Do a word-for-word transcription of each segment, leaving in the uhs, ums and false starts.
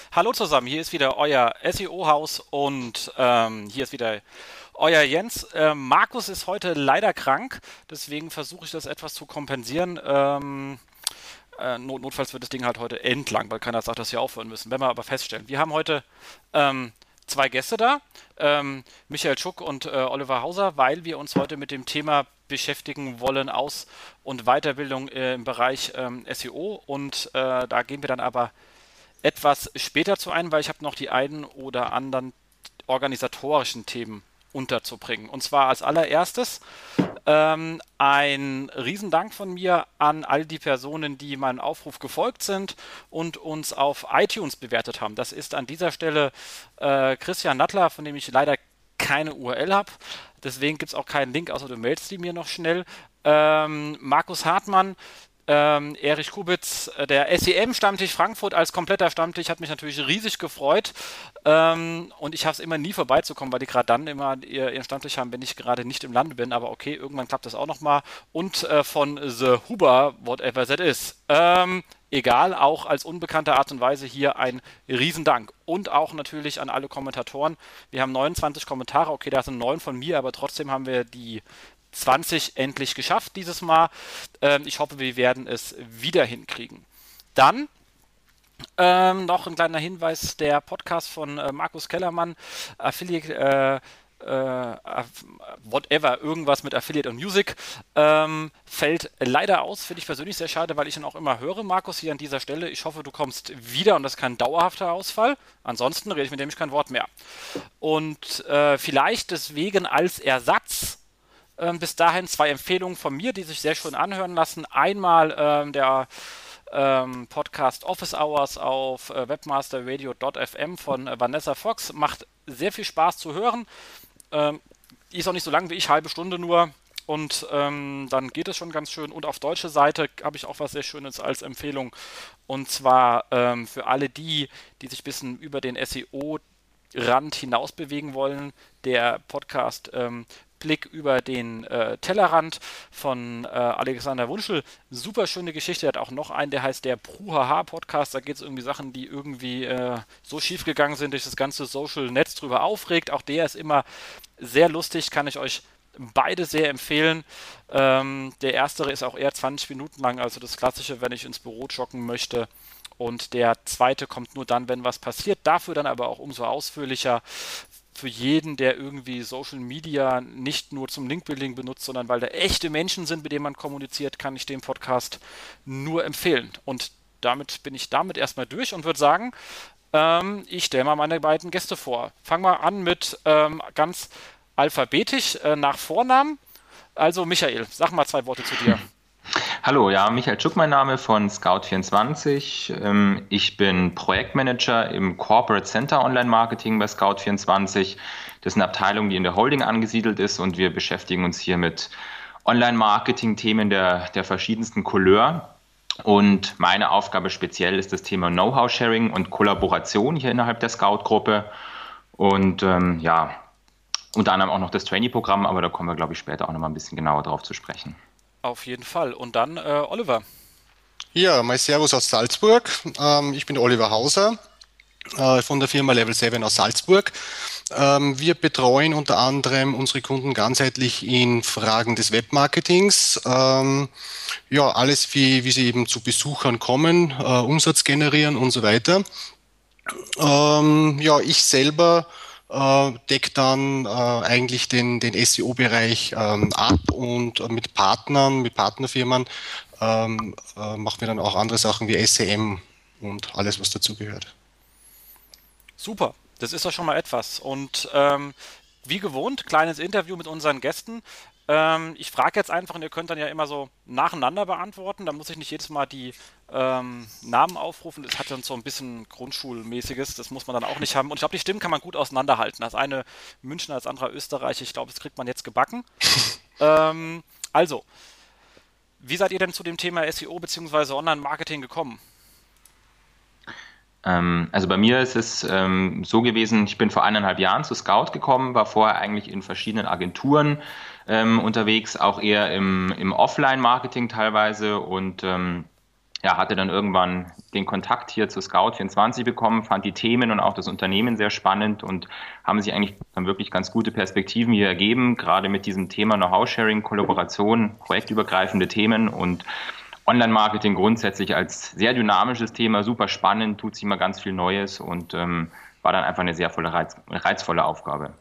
Hallo zusammen, hier ist wieder euer S E O-Haus und ähm, hier ist wieder euer Jens. Ähm, Markus ist heute leider krank, deswegen versuche ich das etwas zu kompensieren. Ähm, äh, not notfalls wird das Ding halt heute endlang, weil keiner sagt, dass wir aufhören müssen. Werden wir aber feststellen. Wir haben heute ähm, zwei Gäste da, ähm, Michael Schuck und äh, Oliver Hauser, weil wir uns heute mit dem Thema beschäftigen wollen, Aus- und Weiterbildung äh, im Bereich ähm, S E O. Und äh, da gehen wir dann aber etwas später zu ein, weil ich habe noch die einen oder anderen organisatorischen Themen unterzubringen. Und zwar als allererstes ähm, ein Riesendank von mir an all die Personen, die meinem Aufruf gefolgt sind und uns auf iTunes bewertet haben. Das ist an dieser Stelle äh, Christian Nattler, von dem ich leider keine U R L habe. Deswegen gibt es auch keinen Link, außer du meldest die mir noch schnell. Ähm, Markus Hartmann, ähm, Erich Kubitz, äh, der S E M-Stammtisch Frankfurt als kompletter Stammtisch hat mich natürlich riesig gefreut. Ähm, und ich habe es immer nie vorbeizukommen, weil die gerade dann immer ihr, ihren Stammtisch haben, wenn ich gerade nicht im Lande bin. Aber okay, irgendwann klappt das auch nochmal. Und äh, von The Huber, whatever that is. Ähm, egal, auch als unbekannte Art und Weise hier ein Riesendank. Und auch natürlich an alle Kommentatoren. Wir haben neunundzwanzig Kommentare. Okay, da sind neun von mir, aber trotzdem haben wir die zwanzig endlich geschafft dieses Mal. Ähm, ich hoffe, wir werden es wieder hinkriegen. Dann ähm, noch ein kleiner Hinweis, der Podcast von äh, Markus Kellermann, Affiliate, äh, äh, whatever, irgendwas mit Affiliate und Music, ähm, fällt leider aus, finde ich persönlich sehr schade, weil ich ihn auch immer höre, Markus, hier an dieser Stelle. Ich hoffe, du kommst wieder und das ist kein dauerhafter Ausfall. Ansonsten rede ich mit dem ich kein Wort mehr. Und äh, vielleicht deswegen als Ersatz ähm, bis dahin zwei Empfehlungen von mir, die sich sehr schön anhören lassen. Einmal ähm, der ähm, Podcast Office Hours auf äh, webmasterradio Punkt f m von äh, Vanessa Fox. Macht sehr viel Spaß zu hören. Ähm, die ist auch nicht so lang wie ich, halbe Stunde nur. Und ähm, dann geht es schon ganz schön. Und auf deutsche Seite habe ich auch was sehr Schönes als Empfehlung. Und zwar ähm, für alle die, die sich ein bisschen über den S E O-Rand hinaus bewegen wollen, der Podcast ähm, Blick über den äh, Tellerrand von äh, Alexander Wunschel. Super schöne Geschichte. Er hat auch noch einen, der heißt der Pruhaha-Podcast. Da geht es irgendwie Sachen, die irgendwie äh, so schief gegangen sind, durch das ganze Social-Netz drüber aufregt. Auch der ist immer sehr lustig, kann ich euch beide sehr empfehlen. Ähm, der erstere ist auch eher zwanzig Minuten lang, also das Klassische, wenn ich ins Büro joggen möchte. Und der zweite kommt nur dann, wenn was passiert. Dafür dann aber auch umso ausführlicher. Für jeden, der irgendwie Social Media nicht nur zum Link-Building benutzt, sondern weil da echte Menschen sind, mit denen man kommuniziert, kann ich den Podcast nur empfehlen. Und damit bin ich damit erstmal durch und würde sagen, ähm, ich stelle mal meine beiden Gäste vor. Fang mal an mit ähm, ganz alphabetisch äh, nach Vornamen. Also Michael, sag mal zwei Worte zu dir. Hallo, ja, Michael Schuck, mein Name von Scout vierundzwanzig. Ähm, ich bin Projektmanager im Corporate Center Online Marketing bei Scout vierundzwanzig. Das ist eine Abteilung, die in der Holding angesiedelt ist und wir beschäftigen uns hier mit Online-Marketing-Themen der, der verschiedensten Couleur. Und meine Aufgabe speziell ist das Thema Know-how-Sharing und Kollaboration hier innerhalb der Scout-Gruppe. Und ähm, ja, unter anderem auch noch das Trainee-Programm, aber da kommen wir, glaube ich, später auch noch mal ein bisschen genauer drauf zu sprechen. Auf jeden Fall. Und dann äh, Oliver. Ja, mal Servus aus Salzburg. Ähm, ich bin Oliver Hauser äh, von der Firma Level sieben aus Salzburg. Ähm, wir betreuen unter anderem unsere Kunden ganzheitlich in Fragen des Webmarketings. Ähm, ja, alles wie, wie sie eben zu Besuchern kommen, äh, Umsatz generieren und so weiter. Ähm, ja, ich selber äh, deckt dann äh, eigentlich den, den S E O-Bereich ähm, ab und äh, mit Partnern, mit Partnerfirmen ähm, äh, machen wir dann auch andere Sachen wie S E M und alles, was dazugehört. Super, das ist doch schon mal etwas. Und ähm, wie gewohnt, kleines Interview mit unseren Gästen. Ähm, ich frage jetzt einfach und ihr könnt dann ja immer so nacheinander beantworten. Da muss ich nicht jedes Mal die ähm, Namen aufrufen. Das hat dann so ein bisschen Grundschulmäßiges. Das muss man dann auch nicht haben. Und ich glaube, die Stimmen kann man gut auseinanderhalten. Das eine Münchner, das andere Österreich. Ich glaube, das kriegt man jetzt gebacken. Ähm, also, wie seid ihr denn zu dem Thema S E O bzw. Online-Marketing gekommen? Ähm, also bei mir ist es ähm, so gewesen, ich bin vor eineinhalb Jahren zu Scout gekommen, war vorher eigentlich in verschiedenen Agenturen ähm, unterwegs, auch eher im, im Offline-Marketing teilweise und ähm, ja, hatte dann irgendwann den Kontakt hier zu Scout vierundzwanzig bekommen, fand die Themen und auch das Unternehmen sehr spannend und haben sich eigentlich dann wirklich ganz gute Perspektiven hier ergeben, gerade mit diesem Thema Know-how-Sharing, Kollaboration, projektübergreifende Themen und Online-Marketing grundsätzlich als sehr dynamisches Thema, super spannend, tut sich immer ganz viel Neues und ähm, war dann einfach eine sehr volle Reiz, reizvolle Aufgabe.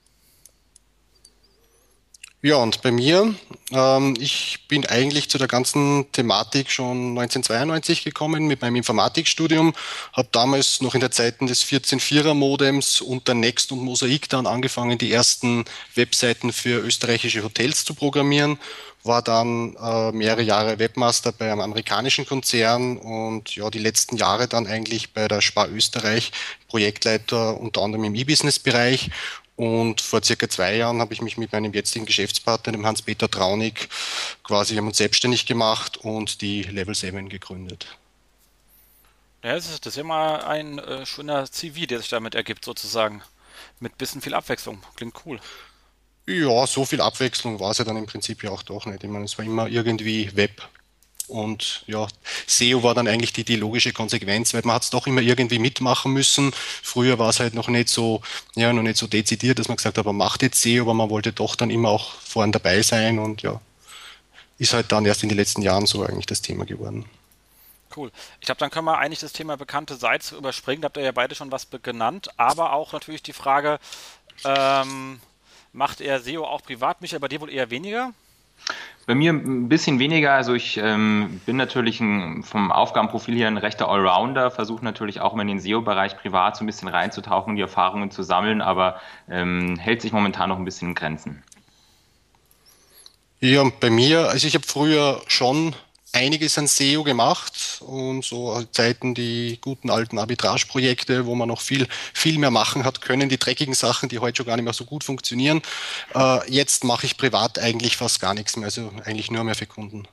Ja, und bei mir, ähm, ich bin eigentlich zu der ganzen Thematik schon neunzehnhundertzweiundneunzig gekommen mit meinem Informatikstudium, habe damals noch in der Zeiten des vierzehn Vierer Modems unter Next und Mosaik dann angefangen, die ersten Webseiten für österreichische Hotels zu programmieren, war dann äh, mehrere Jahre Webmaster bei einem amerikanischen Konzern und ja, die letzten Jahre dann eigentlich bei der Spar Österreich Projektleiter unter anderem im E-Business-Bereich. Und vor circa zwei Jahren habe ich mich mit meinem jetzigen Geschäftspartner, dem Hans-Peter Traunig, quasi haben uns selbstständig gemacht und die Level sieben gegründet. Ja, das ist, das ist ja mal ein äh, schöner C V, der sich damit ergibt, sozusagen. Mit bisschen viel Abwechslung. Klingt cool. Ja, so viel Abwechslung war es ja dann im Prinzip ja auch doch nicht. Ich meine, es war immer irgendwie Web. Und ja, S E O war dann eigentlich die, die logische Konsequenz, weil man hat es doch immer irgendwie mitmachen müssen. Früher war es halt noch nicht so, ja, noch nicht so dezidiert, dass man gesagt hat, man macht jetzt S E O, aber man wollte doch dann immer auch vorne dabei sein und ja, ist halt dann erst in den letzten Jahren so eigentlich das Thema geworden. Cool. Ich glaube, dann können wir eigentlich das Thema bekannte Sites überspringen. Da habt ihr ja beide schon was be- genannt. Aber auch natürlich die Frage, ähm, macht er S E O auch privat? Michael, bei dir wohl eher weniger? Bei mir ein bisschen weniger, also ich ähm, bin natürlich ein, vom Aufgabenprofil her ein rechter Allrounder, versuche natürlich auch immer in den S E O-Bereich privat so ein bisschen reinzutauchen, die Erfahrungen zu sammeln, aber ähm, hält sich momentan noch ein bisschen in Grenzen. Ja, und bei mir, also ich habe früher schon einiges an S E O gemacht und so Zeiten die guten alten Arbitrage-Projekte, wo man noch viel, viel mehr machen hat können, die dreckigen Sachen, die heute schon gar nicht mehr so gut funktionieren. Äh, jetzt mache ich privat eigentlich fast gar nichts mehr, also eigentlich nur mehr für Kunden.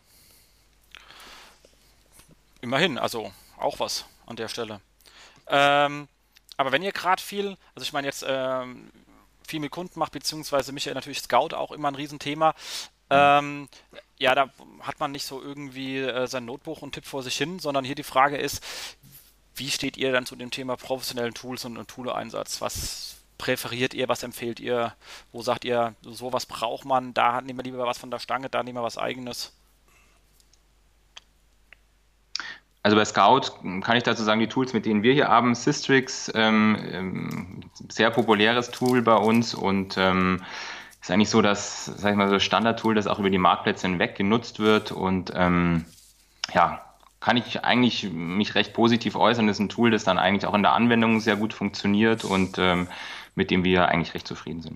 Immerhin, also auch was an der Stelle. Ähm, aber wenn ihr gerade viel, also ich meine jetzt ähm, viel mit Kunden macht, beziehungsweise Michael natürlich Scout auch immer ein Riesenthema, ähm, ja, da hat man nicht so irgendwie äh, sein Notebook und tippt vor sich hin, sondern hier die Frage ist, wie steht ihr dann zu dem Thema professionellen Tools und, und Tool-Einsatz? Was präferiert ihr, was empfehlt ihr? Wo sagt ihr, sowas braucht man, da nehmen wir lieber was von der Stange, da nehmen wir was Eigenes? Also bei Scout kann ich dazu sagen, die Tools, mit denen wir hier haben, Systrix, ähm, ähm, sehr populäres Tool bei uns und ähm, ist eigentlich so, dass, sag ich mal, so Standardtool, das auch über die Marktplätze hinweg genutzt wird und ähm, ja, kann ich eigentlich mich recht positiv äußern. Das ist ein Tool, das dann eigentlich auch in der Anwendung sehr gut funktioniert und ähm, mit dem wir eigentlich recht zufrieden sind.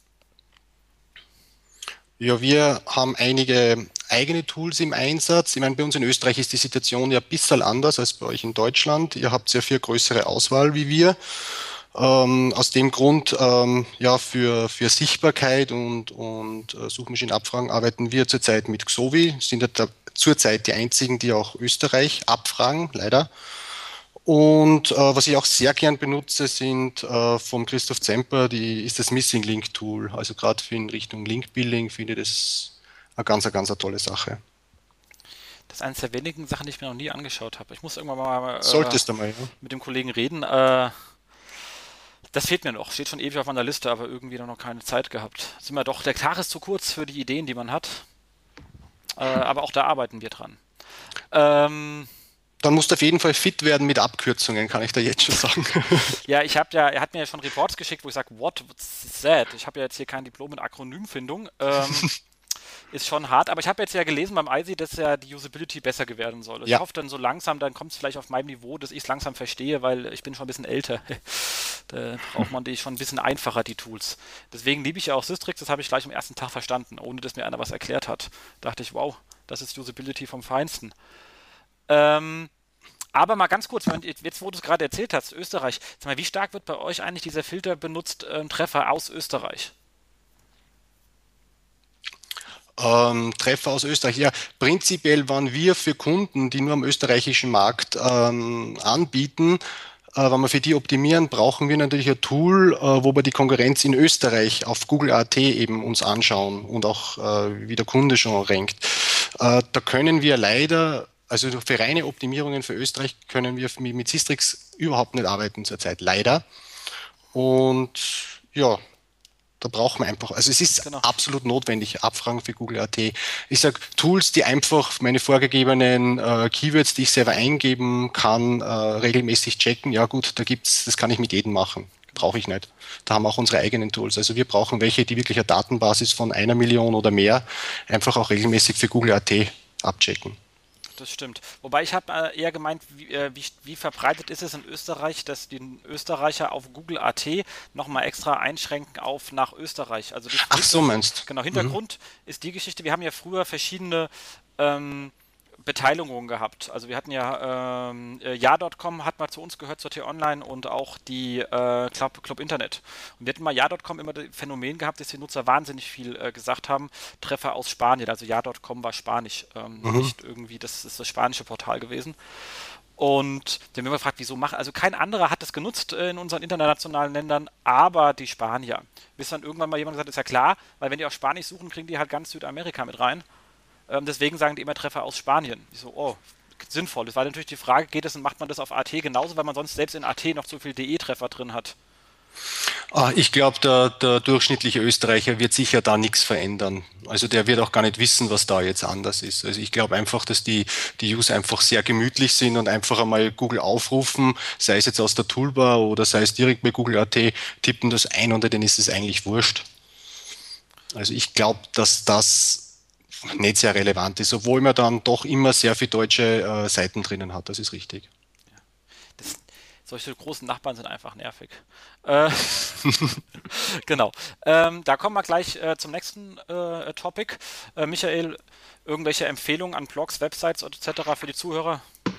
Ja, wir haben einige eigene Tools im Einsatz. Ich meine, bei uns in Österreich ist die Situation ja ein bisschen anders als bei euch in Deutschland. Ihr habt sehr viel größere Auswahl wie wir. Ähm, aus dem Grund, ähm, ja, für, für Sichtbarkeit und, und äh, Suchmaschinenabfragen arbeiten wir zurzeit mit Xovi, sind ja da zurzeit die einzigen, die auch Österreich abfragen, leider. Und äh, was ich auch sehr gern benutze, sind äh, vom Christoph Zemper, die ist das Missing Link Tool. Also gerade für in Richtung Link Building finde ich das eine ganz, eine ganz eine tolle Sache. Das ist eines der wenigen Sachen, die ich mir noch nie angeschaut habe. Ich muss irgendwann mal äh, Solltest du mal, ja. mit dem Kollegen reden. Äh, das fehlt mir noch. Steht schon ewig auf meiner Liste, aber irgendwie noch keine Zeit gehabt. Sind wir doch, der Tag ist zu kurz für die Ideen, die man hat. Äh, aber auch da arbeiten wir dran. Ähm, Dann musst du auf jeden Fall fit werden mit Abkürzungen, kann ich da jetzt schon sagen. ja, ich habe ja, er hat mir ja schon Reports geschickt, wo ich sage, what, what's that? Ich habe ja jetzt hier kein Diplom in Akronymfindung. Ähm, ist schon hart, aber ich habe jetzt ja gelesen beim I S I, dass ja die Usability besser werden soll. Also ich Ja, hoffe dann so langsam, dann kommt es vielleicht auf meinem Niveau, dass ich es langsam verstehe, weil ich bin schon ein bisschen älter. Da braucht man die schon ein bisschen einfacher, die Tools. Deswegen liebe ich ja auch Systrix, das habe ich gleich am ersten Tag verstanden, ohne dass mir einer was erklärt hat. Dachte ich, wow, das ist Usability vom Feinsten. Ähm, aber mal ganz kurz, jetzt wo du es gerade erzählt hast, Österreich, sag mal, wie stark wird bei euch eigentlich dieser Filter benutzt, ähm, Treffer aus Österreich? ähm, Treffer aus Österreich. Ja, prinzipiell waren wir für Kunden, die nur am österreichischen Markt ähm, anbieten, äh, wenn wir für die optimieren, brauchen wir natürlich ein Tool, äh, wo wir die Konkurrenz in Österreich auf Google Punkt at eben uns anschauen und auch äh, wie der Kunde schon rankt. Äh, da können wir leider Also für reine Optimierungen für Österreich können wir mit Sistrix überhaupt nicht arbeiten zurzeit, leider. Und ja, da braucht man einfach, also es ist Genau. absolut notwendig, Abfragen für Google Punkt at. Ich sage Tools, die einfach meine vorgegebenen äh, Keywords, die ich selber eingeben kann, äh, regelmäßig checken. Ja gut, da gibt's, das kann ich mit jedem machen. Brauche ich nicht. Da haben wir auch unsere eigenen Tools. Also wir brauchen welche, die wirklich eine Datenbasis von einer Million oder mehr einfach auch regelmäßig für Google Punkt at abchecken. Das stimmt. Wobei ich habe äh, eher gemeint, wie, äh, wie, wie verbreitet ist es in Österreich, dass die Österreicher auf Google Punkt at nochmal extra einschränken auf nach Österreich. Also die Ach so, meinst Genau, du? Mhm. Hintergrund ist die Geschichte, wir haben ja früher verschiedene ähm, Beteiligungen gehabt. Also wir hatten ja ähm, äh, ja Punkt com hat mal zu uns gehört, zur T-Online und auch die äh, Club, Club Internet. Und wir hatten mal ja Punkt com immer das Phänomen gehabt, dass die Nutzer wahnsinnig viel äh, gesagt haben, Treffer aus Spanien. Also ja Punkt com war Spanisch, ähm, Mhm. nicht irgendwie, das ist das spanische Portal gewesen. Und dann haben wir gefragt, wieso machen, also kein anderer hat das genutzt äh, in unseren internationalen Ländern, aber die Spanier. Bis dann irgendwann mal jemand gesagt hat, ist ja klar, weil wenn die auf Spanisch suchen, kriegen die halt ganz Südamerika mit rein. Ähm, deswegen sagen die immer Treffer aus Spanien. Ich so, oh, sinnvoll. Das war natürlich die Frage, geht es und macht man das auf A T genauso, weil man sonst selbst in A T noch zu viel D E-Treffer drin hat. Ah, ich glaube, der, der durchschnittliche Österreicher wird sicher da nichts verändern. Also der wird auch gar nicht wissen, was da jetzt anders ist. Also ich glaube einfach, dass die, die User einfach sehr gemütlich sind und einfach einmal Google aufrufen, sei es jetzt aus der Toolbar oder sei es direkt bei Google Punkt at, tippen das ein und denen ist es eigentlich wurscht. Also ich glaube, dass das nicht sehr relevant ist, obwohl man dann doch immer sehr viele deutsche äh, Seiten drinnen hat, das ist richtig. Das, solche großen Nachbarn sind einfach nervig. Äh, genau. Ähm, da kommen wir gleich äh, zum nächsten äh, Topic. Äh, Michael, irgendwelche Empfehlungen an Blogs, Websites et cetera für die Zuhörer?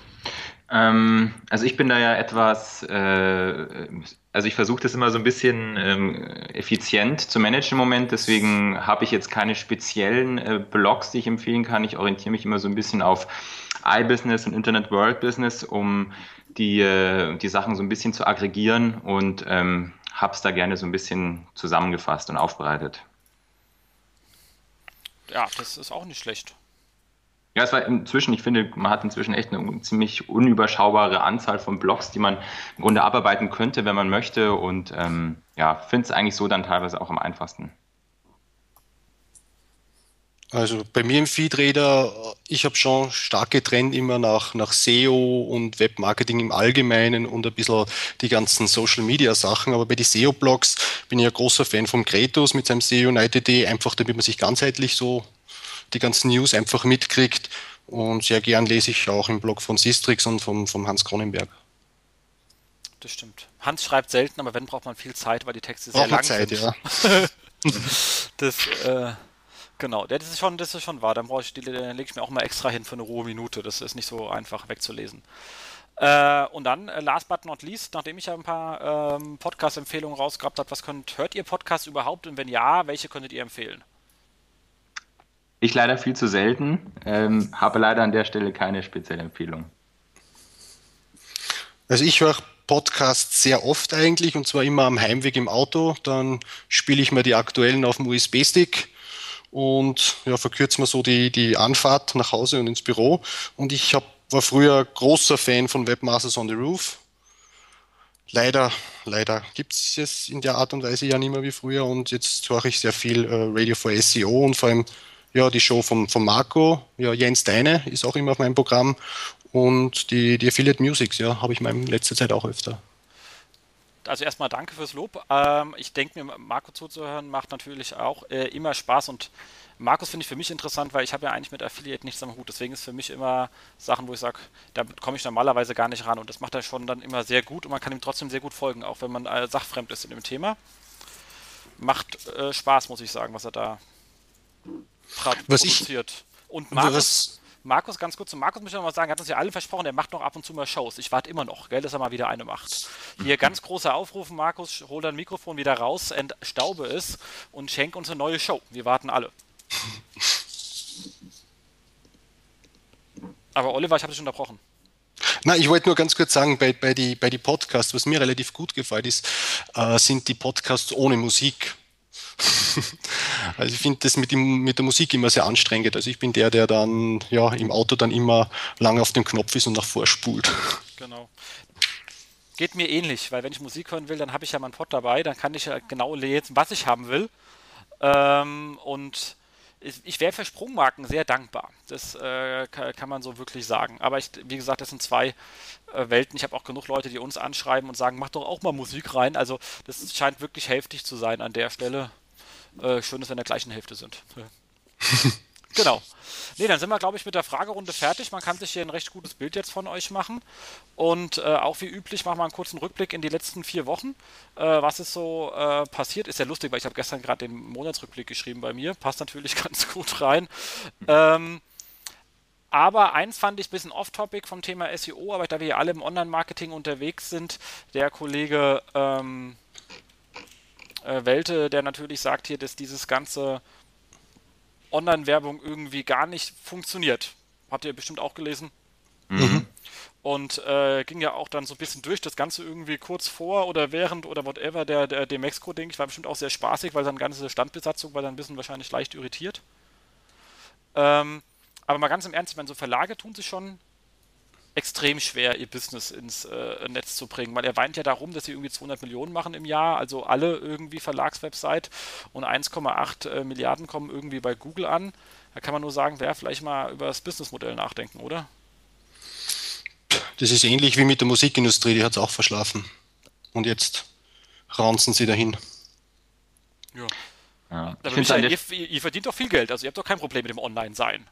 Ähm, also ich bin da ja etwas, äh, also ich versuche das immer so ein bisschen ähm, effizient zu managen im Moment, deswegen habe ich jetzt keine speziellen äh, Blogs, die ich empfehlen kann. Ich orientiere mich immer so ein bisschen auf iBusiness und Internet World Business, um die, äh, die Sachen so ein bisschen zu aggregieren und ähm, habe es da gerne so ein bisschen zusammengefasst und aufbereitet. Ja, das ist auch nicht schlecht. Ja, es war inzwischen, ich finde, man hat inzwischen echt eine ziemlich unüberschaubare Anzahl von Blogs, die man im Grunde abarbeiten könnte, wenn man möchte. Und ähm, ja, finde es eigentlich so dann teilweise auch am einfachsten. Also bei mir im Feedreader, ich habe schon stark getrennt immer nach, nach S E O und Webmarketing im Allgemeinen und ein bisschen die ganzen Social Media Sachen. Aber bei den S E O-Blogs bin ich ein großer Fan vom Gretus mit seinem S E O United, einfach damit man sich ganzheitlich so die ganzen News einfach mitkriegt. Und sehr gern lese ich auch im Blog von Sistrix und vom, vom Hans Kronenberg. Das stimmt. Hans schreibt selten, aber wenn, braucht man viel Zeit, weil die Texte sehr Braucht man lang Zeit, sind. ja. Das, äh, genau, das ist schon, das ist schon wahr. Dann brauche ich, die, lege ich mir auch mal extra hin für eine rohe Minute. Das ist nicht so einfach wegzulesen. Äh, und dann, äh, last but not least, nachdem ich ja ein paar ähm, Podcast-Empfehlungen rausgehabt habe, was könnt, hört ihr Podcasts überhaupt? Und wenn ja, welche könntet ihr empfehlen? Ich leider viel zu selten, ähm, habe leider an der Stelle keine spezielle Empfehlung. Also ich höre Podcasts sehr oft eigentlich und zwar immer am Heimweg im Auto. Dann spiele ich mir die aktuellen auf dem U S B-Stick und ja, verkürze mir so die, die Anfahrt nach Hause und ins Büro. Und ich hab, war früher großer Fan von Webmasters on the Roof. Leider, leider gibt es es in der Art und Weise ja nicht mehr wie früher und jetzt höre ich sehr viel äh, Radio for S E O und vor allem ja, die Show von, von Marco, ja, Jens Deine ist auch immer auf meinem Programm und die, die Affiliate Musics, ja, habe ich mal in letzter Zeit auch öfter. Also erstmal danke fürs Lob. Ähm, ich denke mir, Marco zuzuhören macht natürlich auch äh, immer Spaß und Markus finde ich für mich interessant, weil ich habe ja eigentlich mit Affiliate nichts am Hut. Deswegen ist für mich immer Sachen, wo ich sage, da komme ich normalerweise gar nicht ran und das macht er schon dann immer sehr gut und man kann ihm trotzdem sehr gut folgen, auch wenn man äh, sachfremd ist in dem Thema. Macht äh, Spaß, muss ich sagen, was er da Was produziert. ich, Und Markus, was, Markus, ganz kurz zu Markus möchte ich noch mal sagen, er hat uns ja alle versprochen, er macht noch ab und zu mal Shows. Ich warte immer noch, gell, dass er mal wieder eine macht. Hier ganz großer Aufruf, Markus, hol dein Mikrofon wieder raus, entstaube es und schenk uns eine neue Show. Wir warten alle. Aber Oliver, ich habe dich unterbrochen. na, ich wollte nur ganz kurz sagen, bei, bei die, bei die Podcasts, was mir relativ gut gefällt, ist, äh, sind die Podcasts ohne Musik. Also ich finde das mit, dem, mit der Musik immer sehr anstrengend. Also ich bin der, der dann ja im Auto dann immer lange auf dem Knopf ist und nach vorspult. Genau. Geht mir ähnlich, weil wenn ich Musik hören will, dann habe ich ja meinen Pod dabei, dann kann ich ja genau lesen, was ich haben will. Ähm, und ich, ich wäre für Sprungmarken sehr dankbar. Das äh, kann, kann man so wirklich sagen. Aber ich, wie gesagt, das sind zwei äh, Welten. Ich habe auch genug Leute, die uns anschreiben und sagen, mach doch auch mal Musik rein. Also das scheint wirklich hälftig zu sein an der Stelle. Äh, schön ist, wenn wir in der gleichen Hälfte sind. Ja. Genau. Nee, dann sind wir, glaube ich, mit der Fragerunde fertig. Man kann sich hier ein recht gutes Bild jetzt von euch machen. Und äh, auch wie üblich machen wir einen kurzen Rückblick in die letzten vier Wochen. Äh, was ist so äh, passiert? Ist ja lustig, weil ich habe gestern gerade den Monatsrückblick geschrieben bei mir. Passt natürlich ganz gut rein. Ähm, aber eins fand ich ein bisschen off-topic vom Thema S E O, aber da wir ja alle im Online-Marketing unterwegs sind, der Kollege ähm, äh, Welte, der natürlich sagt hier, dass dieses ganze Online-Werbung irgendwie gar nicht funktioniert. Habt ihr bestimmt auch gelesen. Mhm. Und äh, ging ja auch dann so ein bisschen durch, das Ganze irgendwie kurz vor oder während oder whatever der, der, der Mexiko, denke ich, war bestimmt auch sehr spaßig, weil seine ganze Standbesatzung war dann ein bisschen wahrscheinlich leicht irritiert. Ähm, aber mal ganz im Ernst, ich meine, so Verlage tun sich schon extrem schwer, ihr Business ins äh, Netz zu bringen, weil er weint ja darum, dass sie irgendwie zweihundert Millionen machen im Jahr, also alle irgendwie Verlagswebsite und eins Komma acht äh, Milliarden kommen irgendwie bei Google an. Da kann man nur sagen, wer vielleicht mal über das Businessmodell nachdenken, oder? Das ist ähnlich wie mit der Musikindustrie, die hat es auch verschlafen. Und jetzt raunzen sie dahin. Ja. Ja. Ich Aber finde Michael, es ihr, ihr verdient doch viel Geld, also ihr habt doch kein Problem mit dem Online-Sein.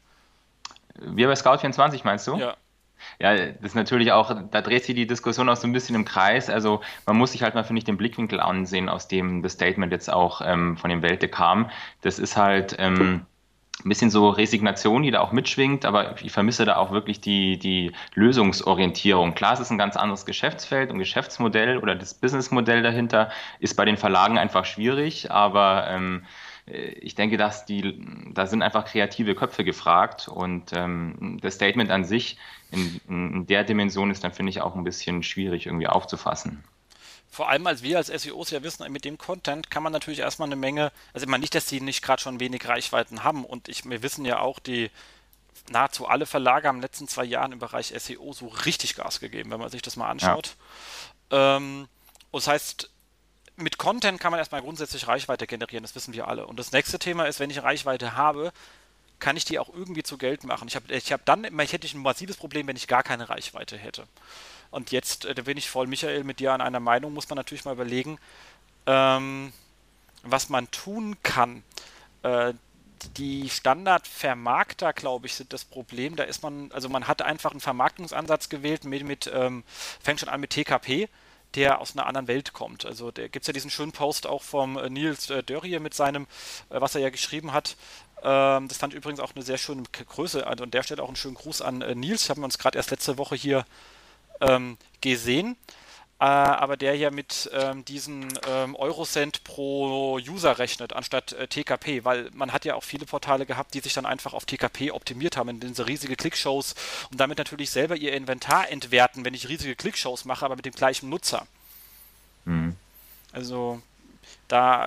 wir bei Scout vierundzwanzig meinst du? Ja, Ja, das ist natürlich auch, da dreht sich die Diskussion auch so ein bisschen im Kreis. Also man muss sich halt mal, finde ich, den Blickwinkel ansehen, aus dem das Statement jetzt auch ähm, von dem Welte kam. Das ist halt ähm, ein bisschen so Resignation, die da auch mitschwingt, aber ich vermisse da auch wirklich die, die Lösungsorientierung. Klar, es ist ein ganz anderes Geschäftsfeld und Geschäftsmodell oder das Businessmodell dahinter ist bei den Verlagen einfach schwierig, aber ähm, ich denke, dass die, da sind einfach kreative Köpfe gefragt und ähm, das Statement an sich in, in der Dimension ist dann, finde ich, auch ein bisschen schwierig irgendwie aufzufassen. vor allem als wir als S E Os ja wissen, mit dem Content kann man natürlich erstmal eine Menge, also ich meine nicht, dass die nicht gerade schon wenig Reichweiten haben und ich, wir wissen ja auch, die nahezu alle Verlage haben in den letzten zwei Jahren im Bereich S E O so richtig Gas gegeben, wenn man sich das mal Ja. anschaut. Ähm, und das heißt, mit Content kann man erstmal grundsätzlich Reichweite generieren, das wissen wir alle. Und das nächste Thema ist, wenn ich Reichweite habe, kann ich die auch irgendwie zu Geld machen. Ich habe ich hab dann, ich hätte ich ein massives Problem, wenn ich gar keine Reichweite hätte. Und jetzt, äh, da bin ich voll, Michael, mit dir an einer Meinung, muss man natürlich mal überlegen, ähm, was man tun kann. Äh, die Standardvermarkter, glaube ich, sind das Problem. Da ist man, also man hat einfach einen Vermarktungsansatz gewählt mit, mit ähm, fängt schon an mit T K P, der aus einer anderen Welt kommt. Also da gibt es ja diesen schönen Post auch vom äh, Nils äh, Dörrie mit seinem, äh, was er ja geschrieben hat. Ähm, das fand ich übrigens auch eine sehr schöne K- Größe. Also an der Stelle auch einen schönen Gruß an äh, Nils. Haben wir uns gerade erst letzte Woche hier ähm, gesehen. Äh, aber der ja mit ähm, diesen ähm, Eurocent pro User rechnet, anstatt äh, T K P, weil man hat ja auch viele Portale gehabt, die sich dann einfach auf T K P optimiert haben, in diese riesige Klickshows und damit natürlich selber ihr Inventar entwerten, wenn ich riesige Klickshows mache, aber mit dem gleichen Nutzer. Mhm. Also da,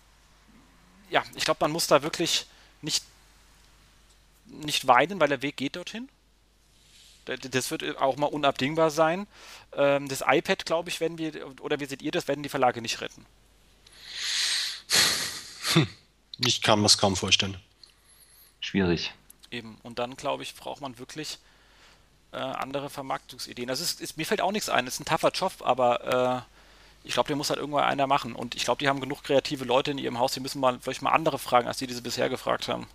ja, ich glaube, man muss da wirklich nicht, nicht weinen, weil der Weg geht dorthin. Das wird auch mal unabdingbar sein. Ähm, das iPad, glaube ich, werden wir, oder wie seht ihr das, werden die Verlage nicht retten. Ich kann mir es kaum vorstellen. Schwierig. Eben. Und dann, glaube ich, braucht man wirklich äh, andere Vermarktungsideen. Also es ist, mir fällt auch nichts ein. Es ist ein tougher Job, aber äh, ich glaube, den muss halt irgendwann einer machen. Und ich glaube, die haben genug kreative Leute in ihrem Haus, die müssen mal vielleicht mal andere fragen, als die, die sie bisher gefragt haben.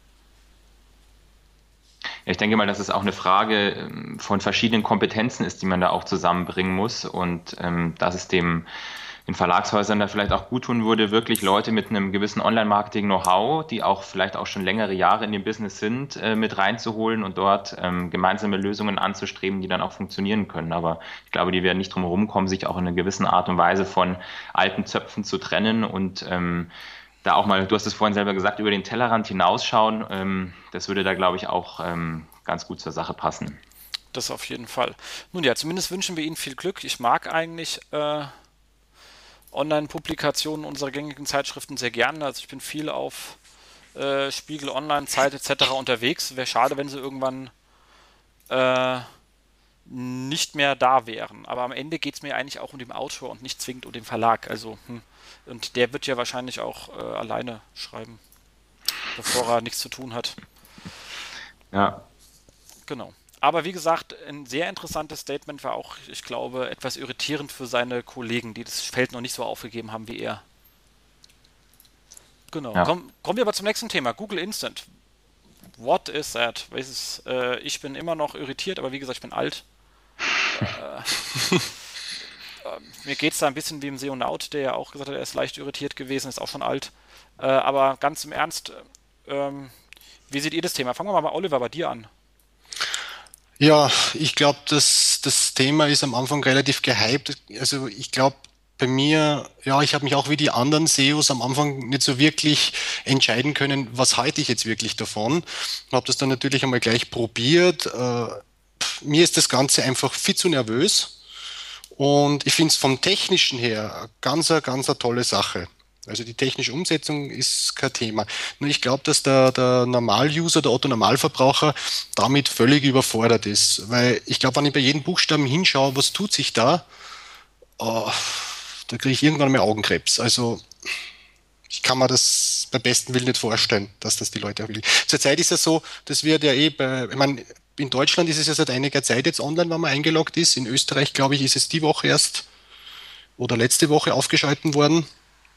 Ja, ich denke mal, dass es auch eine Frage ähm, von verschiedenen Kompetenzen ist, die man da auch zusammenbringen muss und ähm, dass es dem den Verlagshäusern da vielleicht auch gut tun würde, wirklich Leute mit einem gewissen Online-Marketing-Know-how, die auch vielleicht auch schon längere Jahre in dem Business sind, äh, mit reinzuholen und dort ähm, gemeinsame Lösungen anzustreben, die dann auch funktionieren können. Aber ich glaube, die werden nicht drum herum kommen, sich auch in einer gewissen Art und Weise von alten Zöpfen zu trennen und ähm, da auch mal, du hast es vorhin selber gesagt, über den Tellerrand hinausschauen. Ähm, das würde da, glaube ich, auch ähm, ganz gut zur Sache passen. Das auf jeden Fall. Nun ja, zumindest wünschen wir Ihnen viel Glück. Ich mag eigentlich äh, Online-Publikationen unserer gängigen Zeitschriften sehr gerne. Also ich bin viel auf äh, Spiegel Online, Zeit et cetera unterwegs. Wäre schade, wenn sie irgendwann äh, nicht mehr da wären. Aber am Ende geht es mir eigentlich auch um den Autor und nicht zwingend um den Verlag. Also, hm. Und der wird ja wahrscheinlich auch äh, alleine schreiben, bevor er nichts zu tun hat. Ja. Genau. Aber wie gesagt, ein sehr interessantes Statement war auch, ich glaube, etwas irritierend für seine Kollegen, die das Feld noch nicht so aufgegeben haben wie er. Genau. Ja. Komm, kommen wir aber zum nächsten Thema. Google Instant. What is that? Ist, äh, ich bin immer noch irritiert, aber wie gesagt, ich bin alt. äh, äh, mir geht es da ein bisschen wie im Seonaut, der ja auch gesagt hat, er ist leicht irritiert gewesen, ist auch schon alt. Äh, aber ganz im Ernst, ähm, wie seht ihr das Thema? Fangen wir mal bei Oliver, bei dir an. Ja, ich glaube, das, das Thema ist am Anfang relativ gehypt. Also ich glaube, bei mir, ja, ich habe mich auch wie die anderen S E Os am Anfang nicht so wirklich entscheiden können, was halte ich jetzt wirklich davon. Habe das dann natürlich einmal gleich probiert. Äh, mir ist das Ganze einfach viel zu nervös und ich finde es vom Technischen her eine ganz, eine ganz eine tolle Sache. Also die technische Umsetzung ist kein Thema. Nur ich glaube, dass der, der Normal-User, der Otto-Normalverbraucher damit völlig überfordert ist. Weil ich glaube, wenn ich bei jedem Buchstaben hinschaue, was tut sich da, oh, da kriege ich irgendwann mal Augenkrebs. Also ich kann mir das beim besten Willen nicht vorstellen, dass das die Leute auch will. Zurzeit ist es so, das wird ja eh bei, ich meine, in Deutschland ist es ja seit einiger Zeit jetzt online, wenn man eingeloggt ist. In Österreich, glaube ich, ist es die Woche erst oder letzte Woche aufgeschalten worden.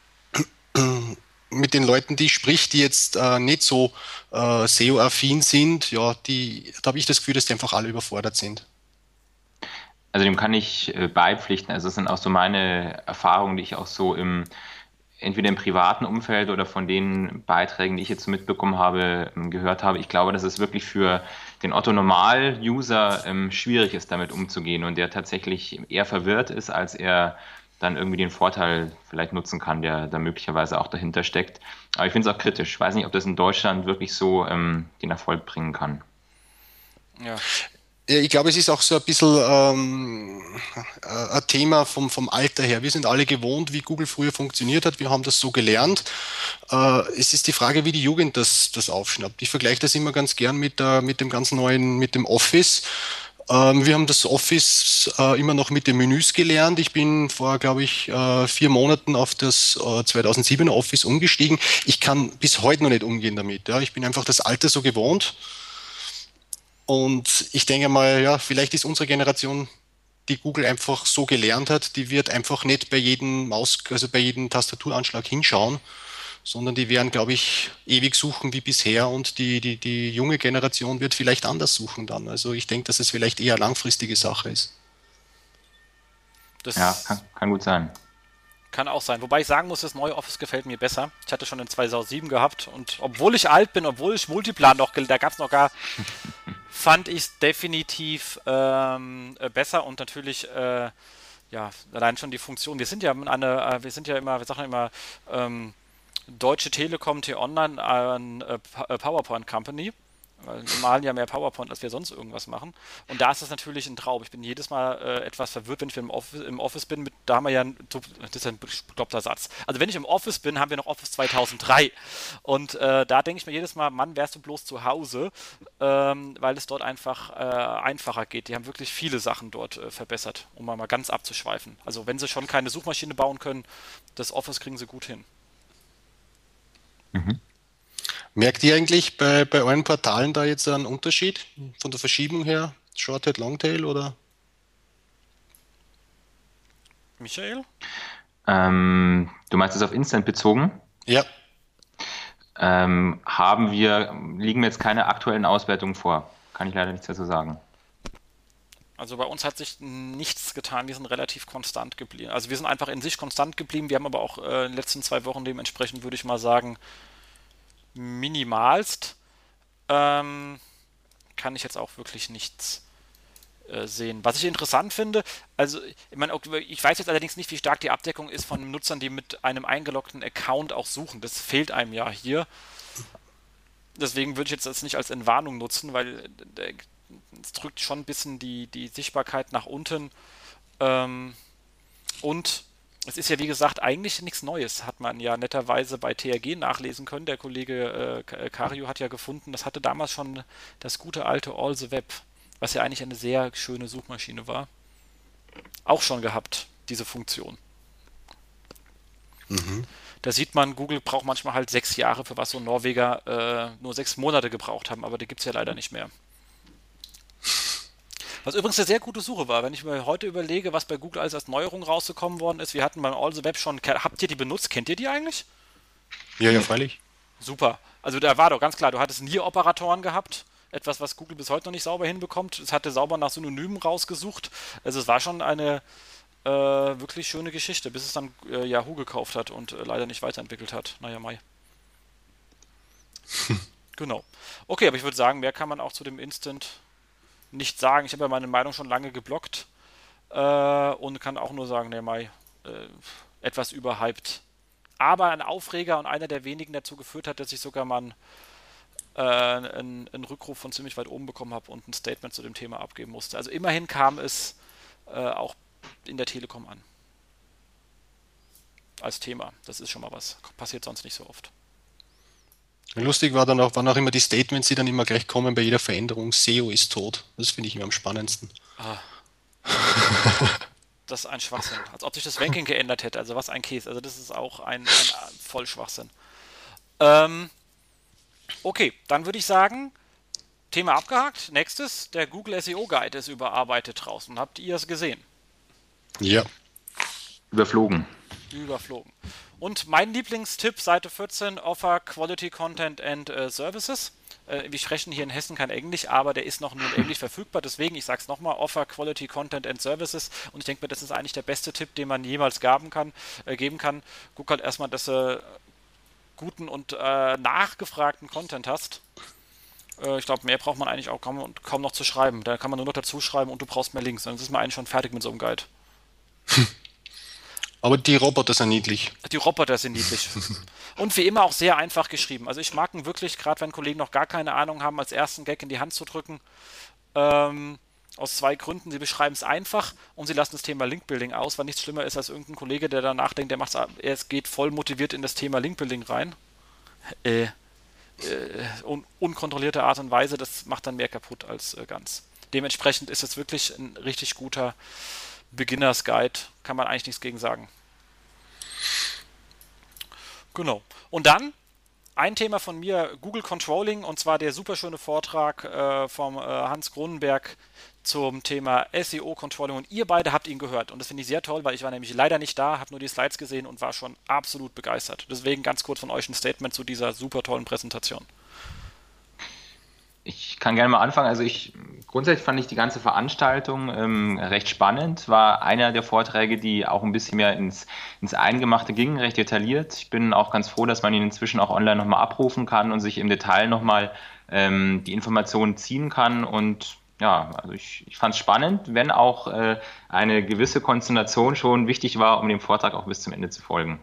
Mit den Leuten, die ich sprich, die jetzt äh, nicht so äh, S E O-affin sind, ja, die, da habe ich das Gefühl, dass die einfach alle überfordert sind. Also dem kann ich äh, beipflichten. Also das sind auch so meine Erfahrungen, die ich auch so im entweder im privaten Umfeld oder von den Beiträgen, die ich jetzt mitbekommen habe, ähm, gehört habe. Ich glaube, dass es wirklich für den Otto-Normal-User ähm, schwierig ist, damit umzugehen und der tatsächlich eher verwirrt ist, als er dann irgendwie den Vorteil vielleicht nutzen kann, der da möglicherweise auch dahinter steckt. Aber ich finde es auch kritisch. Ich weiß nicht, ob das in Deutschland wirklich so ähm, den Erfolg bringen kann. Ja. Ja, ich glaube, es ist auch so ein bisschen ähm, ein Thema vom, vom Alter her. Wir sind alle gewohnt, wie Google früher funktioniert hat. Wir haben das so gelernt. Äh, es ist die Frage, wie die Jugend das, das aufschnappt. Ich vergleiche das immer ganz gern mit, der, mit dem ganz neuen, mit dem Office. Ähm, wir haben das Office äh, immer noch mit den Menüs gelernt. Ich bin vor, glaube ich, äh, vier Monaten auf das äh, zweitausendsiebener Office umgestiegen. Ich kann bis heute noch nicht umgehen damit. Ja. Ich bin einfach das Alter so gewohnt. Und ich denke mal, ja, vielleicht ist unsere Generation, die Google einfach so gelernt hat, die wird einfach nicht bei jedem Maus, also bei jedem Tastaturanschlag hinschauen, sondern die werden, glaube ich, ewig suchen wie bisher und die, die, die junge Generation wird vielleicht anders suchen dann. Also ich denke, dass es vielleicht eher eine langfristige Sache ist. Das Ja, kann, kann gut sein. kann auch sein. Wobei ich sagen muss, das neue Office gefällt mir besser. Ich hatte schon in zweitausendsieben gehabt und obwohl ich alt bin, obwohl ich Multiplan noch, da gab es noch gar, fand ich es definitiv ähm, äh, besser und natürlich äh, ja, allein schon die Funktion. Wir sind ja eine, äh, wir sind ja immer, wir sagen ja immer, ähm, Deutsche Telekom T-Online, eine äh, PowerPoint Company. Weil wir malen ja mehr PowerPoint, als wir sonst irgendwas machen. Und da ist das natürlich ein Traum. Ich bin jedes Mal äh, etwas verwirrt, wenn ich im Office, im Office bin. Mit, da haben wir ja, ein, das ist ein bekloppter Satz. Also wenn ich im Office bin, haben wir noch Office zweitausenddrei. Und äh, da denke ich mir jedes Mal, Mann, wärst du bloß zu Hause, ähm, weil es dort einfach äh, einfacher geht. Die haben wirklich viele Sachen dort äh, verbessert, um mal, mal ganz abzuschweifen. Also wenn sie schon keine Suchmaschine bauen können, das Office kriegen sie gut hin. Mhm. Merkt ihr eigentlich bei, bei euren Portalen da jetzt einen Unterschied von der Verschiebung her? Shorthead, Longtail oder? Michael? Ähm, du meinst es auf Instant bezogen? Ja. Ähm, haben wir, liegen mir jetzt keine aktuellen Auswertungen vor. Kann ich leider nichts dazu sagen. Also bei uns hat sich nichts getan, wir sind relativ konstant geblieben. Also wir sind einfach in sich konstant geblieben, wir haben aber auch äh, in den letzten zwei Wochen dementsprechend, würde ich mal sagen, minimalst. Ähm, kann ich jetzt auch wirklich nichts äh, sehen. Was ich interessant finde, also ich meine, ich weiß jetzt allerdings nicht, wie stark die Abdeckung ist von Nutzern, die mit einem eingeloggten Account auch suchen. Das fehlt einem ja hier. Deswegen würde ich jetzt das nicht als Entwarnung nutzen, weil es drückt schon ein bisschen die, die Sichtbarkeit nach unten. Ähm, und es ist ja, wie gesagt, eigentlich nichts Neues, hat man ja netterweise bei T R G nachlesen können. Der Kollege äh, Kario hat ja gefunden, das hatte damals schon das gute alte All the Web, was ja eigentlich eine sehr schöne Suchmaschine war, auch schon gehabt, diese Funktion. Mhm. Da sieht man, Google braucht manchmal halt sechs Jahre, für was so Norweger äh, nur sechs Monate gebraucht haben, aber die gibt es ja leider nicht mehr. Was übrigens eine sehr gute Suche war, wenn ich mir heute überlege, was bei Google alles als Neuerung rausgekommen worden ist. Wir hatten beim All the Web schon, habt ihr die benutzt? Kennt ihr die eigentlich? Ja, ja, freilich. Super. Also da war doch ganz klar, du hattest Nier-Operatoren gehabt. Etwas, was Google bis heute noch nicht sauber hinbekommt. Es hatte sauber nach Synonymen rausgesucht. Also es war schon eine äh, wirklich schöne Geschichte, bis es dann äh, Yahoo gekauft hat und äh, leider nicht weiterentwickelt hat. Naja, Mai. Genau. Okay, aber ich würde sagen, mehr kann man auch zu dem Instant nicht sagen. Ich habe ja meine Meinung schon lange geblockt äh, und kann auch nur sagen, ne, Mai, äh, etwas überhyped. Aber ein Aufreger und einer der wenigen dazu geführt hat, dass ich sogar mal einen, äh, einen, einen Rückruf von ziemlich weit oben bekommen habe und ein Statement zu dem Thema abgeben musste. Also immerhin kam es äh, auch in der Telekom an. Als Thema. Das ist schon mal was. Passiert sonst nicht so oft. Lustig war dann auch, waren auch immer die Statements, die dann immer gleich kommen bei jeder Veränderung. S E O ist tot. Das finde ich immer am spannendsten. Ah. Das ist ein Schwachsinn. Als ob sich das Ranking geändert hätte. Also was ein Käse. Also das ist auch ein, ein Vollschwachsinn. Ähm, okay, dann würde ich sagen, Thema abgehakt. Nächstes, der Google S E O Guide ist überarbeitet draußen. Habt ihr es gesehen? Ja. Überflogen. Überflogen. Und mein Lieblingstipp, Seite vierzehn, Offer Quality Content and uh, Services. Äh, wir sprechen hier in Hessen kein Englisch, aber der ist noch nur in Englisch verfügbar. Deswegen, ich sage es nochmal, Offer Quality Content and Services. Und ich denke mir, das ist eigentlich der beste Tipp, den man jemals geben kann. Äh, geben kann. Guck halt erstmal, dass du guten und äh, nachgefragten Content hast. Äh, ich glaube, mehr braucht man eigentlich auch kaum, kaum noch zu schreiben. Da kann man nur noch dazu schreiben und du brauchst mehr Links. Dann ist man eigentlich schon fertig mit so einem Guide. Aber die Roboter sind niedlich. Die Roboter sind niedlich. Und wie immer auch sehr einfach geschrieben. Also ich mag ihn wirklich, gerade wenn Kollegen noch gar keine Ahnung haben, als ersten Gag in die Hand zu drücken. Ähm, aus zwei Gründen. Sie beschreiben es einfach und sie lassen das Thema Linkbuilding aus, weil nichts schlimmer ist als irgendein Kollege, der danach denkt, der macht's, er geht voll motiviert in das Thema Linkbuilding rein. Äh, äh, un unkontrollierte Art und Weise, das macht dann mehr kaputt als äh, ganz. Dementsprechend ist es wirklich ein richtig guter Beginners Guide, kann man eigentlich nichts gegen sagen. Genau. Und dann ein Thema von mir, Google Controlling, und zwar der superschöne Vortrag äh, vom äh, Hans Kronenberg zum Thema S E O Controlling. Und ihr beide habt ihn gehört. Und das finde ich sehr toll, weil ich war nämlich leider nicht da, habe nur die Slides gesehen und war schon absolut begeistert. Deswegen ganz kurz von euch ein Statement zu dieser super tollen Präsentation. Ich kann gerne mal anfangen. Also ich grundsätzlich fand ich die ganze Veranstaltung ähm, recht spannend. War einer der Vorträge, die auch ein bisschen mehr ins, ins Eingemachte gingen, recht detailliert. Ich bin auch ganz froh, dass man ihn inzwischen auch online nochmal abrufen kann und sich im Detail nochmal ähm, die Informationen ziehen kann. Und ja, also ich, ich fand es spannend, wenn auch äh, eine gewisse Konzentration schon wichtig war, um dem Vortrag auch bis zum Ende zu folgen.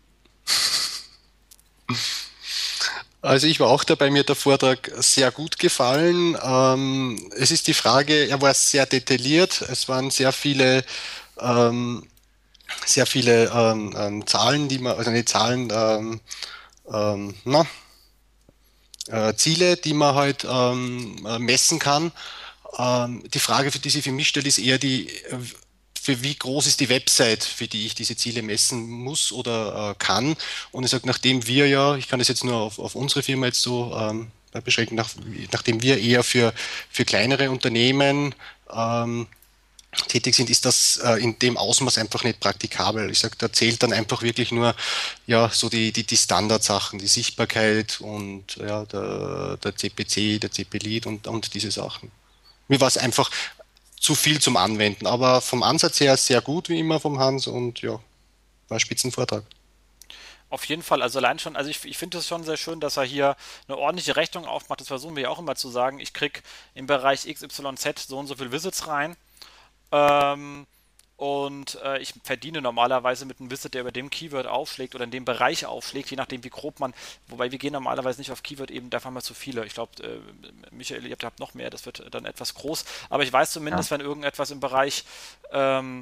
Also ich war auch dabei, mir der Vortrag sehr gut gefallen. Ähm, es ist die Frage, er war sehr detailliert, es waren sehr viele, ähm, sehr viele ähm, ähm, Zahlen, die man, also nicht Zahlen, ähm, ähm, na, äh, Ziele, die man halt ähm, messen kann. Ähm, die Frage, für die sich für mich stellt, ist eher die, für wie groß ist die Website, für die ich diese Ziele messen muss oder äh, kann. Und ich sage, nachdem wir ja, ich kann das jetzt nur auf, auf unsere Firma jetzt so ähm, beschränken, nach, nachdem wir eher für, für kleinere Unternehmen ähm, tätig sind, ist das äh, in dem Ausmaß einfach nicht praktikabel. Ich sage, da zählt dann einfach wirklich nur ja so die, die, die Standardsachen, die Sichtbarkeit und ja, der, der C P C, der C P-Lead und, und diese Sachen. Mir war es einfach zu viel zum Anwenden, aber vom Ansatz her sehr gut, wie immer vom Hans, und ja, war ein Spitzenvortrag. Auf jeden Fall, also allein schon, also ich, ich finde es schon sehr schön, dass er hier eine ordentliche Rechnung aufmacht. Das versuchen wir ja auch immer zu sagen. Ich kriege im Bereich X Y Z so und so viel Visits rein. Ähm, und äh, ich verdiene normalerweise mit einem Visit, der über dem Keyword aufschlägt oder in dem Bereich aufschlägt, je nachdem wie grob man, wobei wir gehen normalerweise nicht auf Keyword eben, da haben wir zu viele. Ich glaube, äh, Michael, ihr habt noch mehr, das wird dann etwas groß, aber ich weiß zumindest, Ja. wenn irgendetwas im Bereich ähm,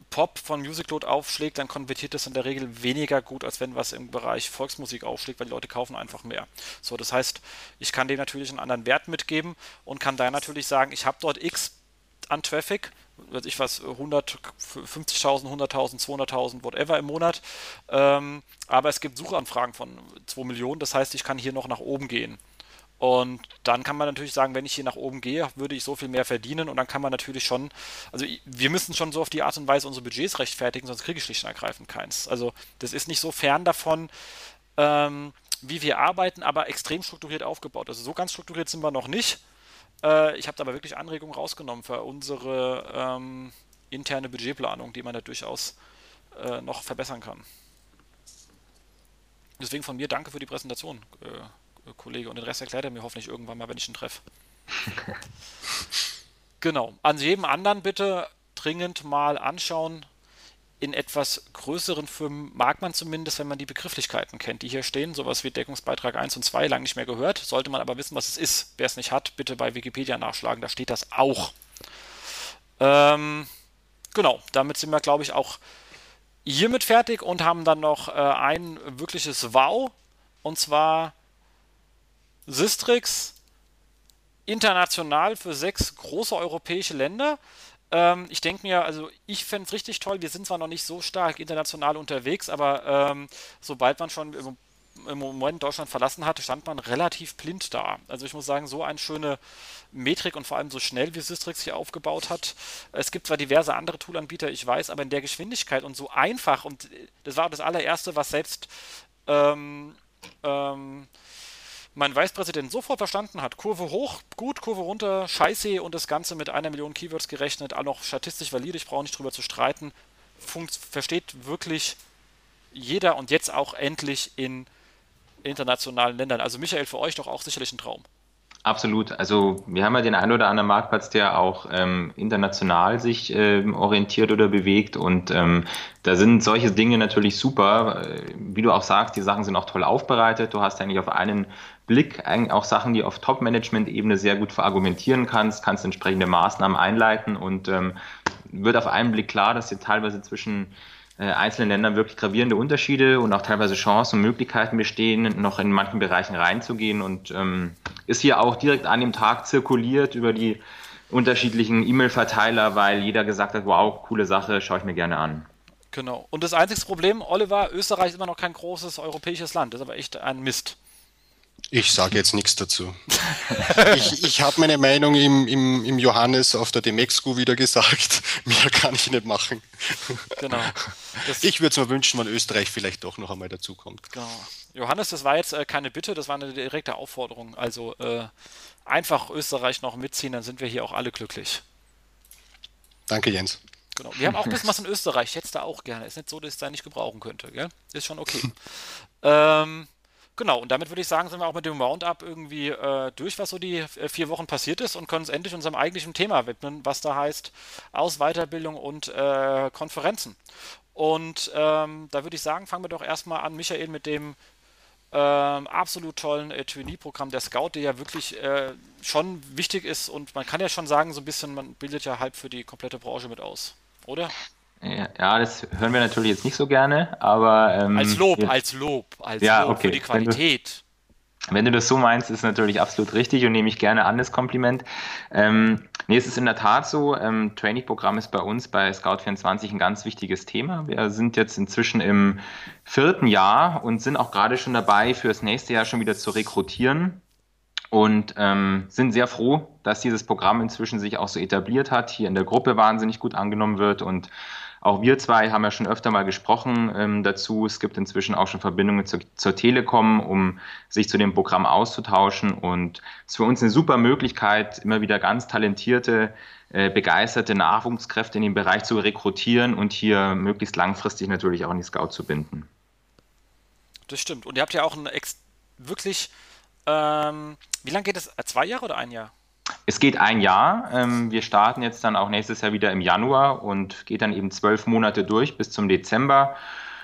Pop von Musicload aufschlägt, dann konvertiert das in der Regel weniger gut, als wenn was im Bereich Volksmusik aufschlägt, weil die Leute kaufen einfach mehr. So, das heißt, ich kann dem natürlich einen anderen Wert mitgeben und kann da natürlich sagen, ich habe dort X an Traffic, weiß ich was, hundert, fünfzigtausend, hunderttausend, zweihunderttausend, whatever im Monat, ähm, aber es gibt Suchanfragen von zwei Millionen, das heißt, ich kann hier noch nach oben gehen. Und dann kann man natürlich sagen, wenn ich hier nach oben gehe, würde ich so viel mehr verdienen und dann kann man natürlich schon, also wir müssen schon so auf die Art und Weise unsere Budgets rechtfertigen, sonst kriege ich schlicht und ergreifend keins. Also das ist nicht so fern davon, ähm, wie wir arbeiten, aber extrem strukturiert aufgebaut. Also so ganz strukturiert sind wir noch nicht. Äh, ich habe da aber wirklich Anregungen rausgenommen für unsere ähm, interne Budgetplanung, die man da durchaus äh, noch verbessern kann. Deswegen von mir danke für die Präsentation, äh, Kollege, und den Rest erklärt er mir hoffentlich irgendwann mal, wenn ich ihn treffe. Genau. An jedem anderen bitte dringend mal anschauen. In etwas größeren Firmen mag man zumindest, wenn man die Begrifflichkeiten kennt, die hier stehen, sowas wie Deckungsbeitrag eins und zwei, lange nicht mehr gehört. Sollte man aber wissen, was es ist. Wer es nicht hat, bitte bei Wikipedia nachschlagen, da steht das auch. Ähm, genau, damit sind wir, glaube ich, auch hiermit fertig und haben dann noch äh, ein wirkliches Wow, und zwar Sistrix international für sechs große europäische Länder. Ähm, ich denke mir, also ich fände es richtig toll, wir sind zwar noch nicht so stark international unterwegs, aber ähm, sobald man schon im, im Moment Deutschland verlassen hatte, stand man relativ blind da. Also ich muss sagen, so eine schöne Metrik und vor allem so schnell, wie Sistrix hier aufgebaut hat. Es gibt zwar diverse andere Toolanbieter, ich weiß, aber in der Geschwindigkeit und so einfach, und das war das allererste, was selbst ähm, ähm, mein Vicepräsident sofort verstanden hat. Kurve hoch, gut, Kurve runter, scheiße, und das Ganze mit einer Million Keywords gerechnet, auch noch statistisch valide, ich brauche nicht drüber zu streiten. Funkt, versteht wirklich jeder und jetzt auch endlich in internationalen Ländern. Also Michael, für euch doch auch sicherlich ein Traum. Absolut. Also wir haben ja den einen oder anderen Marktplatz, der auch ähm, international sich ähm, orientiert oder bewegt, und ähm, da sind solche Dinge natürlich super. Äh, Wie du auch sagst, die Sachen sind auch toll aufbereitet. Du hast eigentlich auf einen Blick eigentlich auch Sachen, die auf Top-Management-Ebene sehr gut verargumentieren kannst, kannst entsprechende Maßnahmen einleiten, und ähm, wird auf einen Blick klar, dass hier teilweise zwischen einzelnen Ländern wirklich gravierende Unterschiede und auch teilweise Chancen und Möglichkeiten bestehen, noch in manchen Bereichen reinzugehen, und ähm, ist hier auch direkt an dem Tag zirkuliert über die unterschiedlichen E-Mail-Verteiler, weil jeder gesagt hat, wow, coole Sache, schaue ich mir gerne an. Genau. Und das einzige Problem, Oliver, Österreich ist immer noch kein großes europäisches Land, das ist aber echt ein Mist. Ich sage jetzt nichts dazu. Ich, ich habe meine Meinung im, im, im Johannes auf der Demexco wieder gesagt. Mehr kann ich nicht machen. Genau. Das ich würde es mir wünschen, wenn Österreich vielleicht doch noch einmal dazukommt. Genau. Johannes, das war jetzt äh, keine Bitte, das war eine direkte Aufforderung. Also äh, einfach Österreich noch mitziehen, dann sind wir hier auch alle glücklich. Danke, Jens. Genau. Wir haben auch ein bisschen was in Österreich, ich hätte es da auch gerne. Ist nicht so, dass ich es da nicht gebrauchen könnte. Gell? Ist schon okay. ähm, Genau, und damit würde ich sagen, sind wir auch mit dem Roundup irgendwie äh, durch, was so die äh, vier Wochen passiert ist, und können uns endlich unserem eigentlichen Thema widmen, was da heißt Aus-, Weiterbildung und äh, Konferenzen. Und ähm, da würde ich sagen, fangen wir doch erstmal an, Michael, mit dem ähm, absolut tollen äh, Trainee-Programm der Scout, der ja wirklich äh, schon wichtig ist, und man kann ja schon sagen, so ein bisschen, man bildet ja halb für die komplette Branche mit aus, oder? Ja, das hören wir natürlich jetzt nicht so gerne, aber ähm, Als Lob, jetzt, als Lob, als ja, Lob okay. für die Qualität. Wenn du, wenn du das so meinst, ist natürlich absolut richtig und nehme ich gerne an, das Kompliment. Ähm, nee, es ist in der Tat so, ähm, Trainee-Programm ist bei uns bei Scout vierundzwanzig ein ganz wichtiges Thema. Wir sind jetzt inzwischen im vierten Jahr und sind auch gerade schon dabei, für das nächste Jahr schon wieder zu rekrutieren. Und ähm, sind sehr froh, dass dieses Programm inzwischen sich auch so etabliert hat, hier in der Gruppe wahnsinnig gut angenommen wird, und auch wir zwei haben ja schon öfter mal gesprochen ähm, dazu. Es gibt inzwischen auch schon Verbindungen zur, zur Telekom, um sich zu dem Programm auszutauschen. Und es ist für uns eine super Möglichkeit, immer wieder ganz talentierte, äh, begeisterte Nachwuchskräfte in dem Bereich zu rekrutieren und hier möglichst langfristig natürlich auch in die Scout zu binden. Das stimmt. Und ihr habt ja auch ein ex wirklich, ähm, wie lange geht es? Zwei Jahre oder ein Jahr? Es geht ein Jahr. Wir starten jetzt dann auch nächstes Jahr wieder im Januar und geht dann eben zwölf Monate durch bis zum Dezember.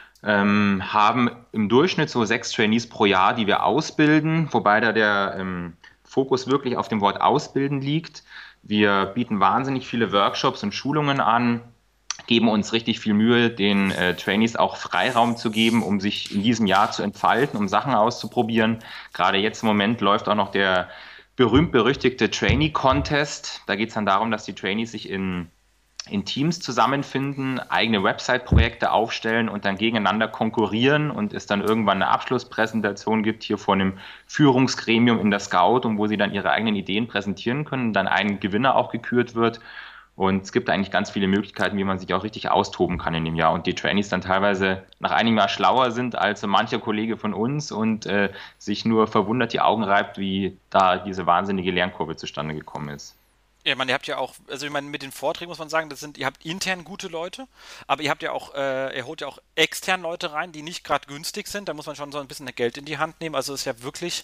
Haben im Durchschnitt so sechs Trainees pro Jahr, die wir ausbilden, wobei da der Fokus wirklich auf dem Wort ausbilden liegt. Wir bieten wahnsinnig viele Workshops und Schulungen an, geben uns richtig viel Mühe, den äh, Trainees auch Freiraum zu geben, um sich in diesem Jahr zu entfalten, um Sachen auszuprobieren. Gerade jetzt im Moment läuft auch noch der berühmt-berüchtigte Trainee-Contest. Da geht es dann darum, dass die Trainees sich in in Teams zusammenfinden, eigene Website-Projekte aufstellen und dann gegeneinander konkurrieren und es dann irgendwann eine Abschlusspräsentation gibt hier vor einem Führungsgremium in der Scout, und wo sie dann ihre eigenen Ideen präsentieren können, dann ein Gewinner auch gekürt wird. Und es gibt eigentlich ganz viele Möglichkeiten, wie man sich auch richtig austoben kann in dem Jahr. Und die Trainees dann teilweise nach einem Jahr schlauer sind als so mancher Kollege von uns und äh, sich nur verwundert die Augen reibt, wie da diese wahnsinnige Lernkurve zustande gekommen ist. Ja, ich meine, ihr habt ja auch, also ich meine, mit den Vorträgen muss man sagen, das sind, ihr habt intern gute Leute, aber ihr habt ja auch, äh, ihr holt ja auch extern Leute rein, die nicht gerade günstig sind, da muss man schon so ein bisschen Geld in die Hand nehmen, also es ist ja wirklich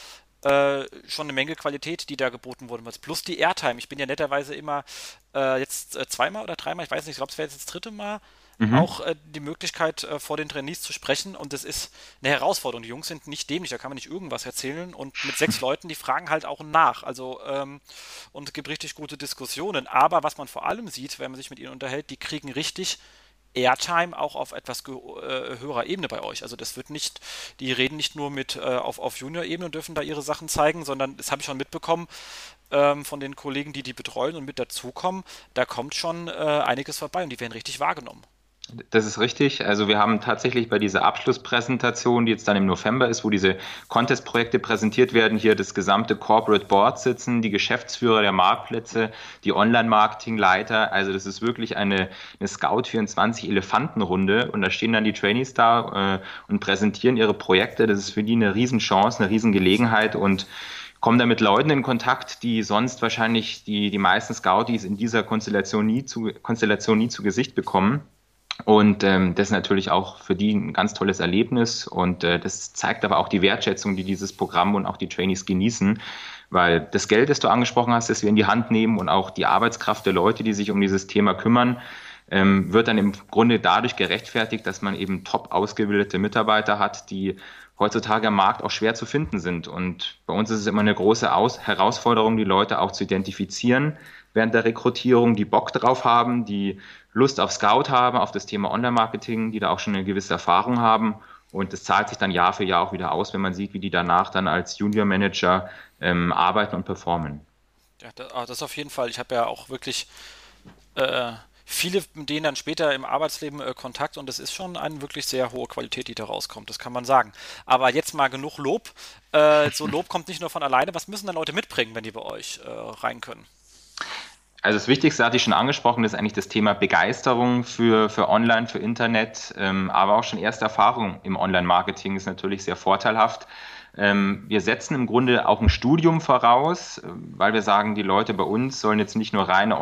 äh, schon eine Menge Qualität, die da geboten wurde. Plus die Airtime, ich bin ja netterweise immer äh, jetzt äh, zweimal oder dreimal, ich weiß nicht, ich glaube, es wäre jetzt das dritte Mal, Mhm. auch äh, die Möglichkeit, äh, vor den Trainees zu sprechen, und das ist eine Herausforderung. Die Jungs sind nicht dämlich, da kann man nicht irgendwas erzählen, und mit sechs Leuten, die fragen halt auch nach, also ähm, und es gibt richtig gute Diskussionen, aber was man vor allem sieht, wenn man sich mit ihnen unterhält, die kriegen richtig Airtime auch auf etwas ge- äh, höherer Ebene bei euch. Also das wird nicht, die reden nicht nur mit äh, auf, auf Junior-Ebene und dürfen da ihre Sachen zeigen, sondern das habe ich schon mitbekommen ähm, von den Kollegen, die die betreuen und mit dazukommen, da kommt schon äh, einiges vorbei und die werden richtig wahrgenommen. Das ist richtig. Also wir haben tatsächlich bei dieser Abschlusspräsentation, die jetzt dann im November ist, wo diese Contest-Projekte präsentiert werden, hier das gesamte Corporate Board sitzen, die Geschäftsführer der Marktplätze, die Online-Marketing-Leiter. Also das ist wirklich eine, eine Scout vierundzwanzig Elefantenrunde, und da stehen dann die Trainees da äh, und präsentieren ihre Projekte. Das ist für die eine Riesenchance, eine Riesengelegenheit, und kommen da mit Leuten in Kontakt, die sonst wahrscheinlich die, die meisten Scouties in dieser Konstellation nie zu, Konstellation nie zu Gesicht bekommen. Und ähm, das ist natürlich auch für die ein ganz tolles Erlebnis, und äh, das zeigt aber auch die Wertschätzung, die dieses Programm und auch die Trainees genießen, weil das Geld, das du angesprochen hast, das wir in die Hand nehmen, und auch die Arbeitskraft der Leute, die sich um dieses Thema kümmern, ähm, wird dann im Grunde dadurch gerechtfertigt, dass man eben top ausgebildete Mitarbeiter hat, die heutzutage am Markt auch schwer zu finden sind. Und bei uns ist es immer eine große Aus- Herausforderung, die Leute auch zu identifizieren während der Rekrutierung, die Bock drauf haben, die Lust auf Scout haben, auf das Thema Online-Marketing, die da auch schon eine gewisse Erfahrung haben. Und das zahlt sich dann Jahr für Jahr auch wieder aus, wenn man sieht, wie die danach dann als Junior-Manager ähm, arbeiten und performen. Ja, das, das auf jeden Fall. Ich habe ja auch wirklich äh, viele mit denen dann später im Arbeitsleben äh, Kontakt, und es ist schon eine wirklich sehr hohe Qualität, die da rauskommt, das kann man sagen. Aber jetzt mal genug Lob. Äh, so Lob kommt nicht nur von alleine. Was müssen dann Leute mitbringen, wenn die bei euch äh, rein können? Also das Wichtigste hatte ich schon angesprochen, das ist eigentlich das Thema Begeisterung für, für Online, für Internet, ähm, aber auch schon erste Erfahrung im Online-Marketing ist natürlich sehr vorteilhaft. Ähm, wir setzen im Grunde auch ein Studium voraus, weil wir sagen, die Leute bei uns sollen jetzt nicht nur reine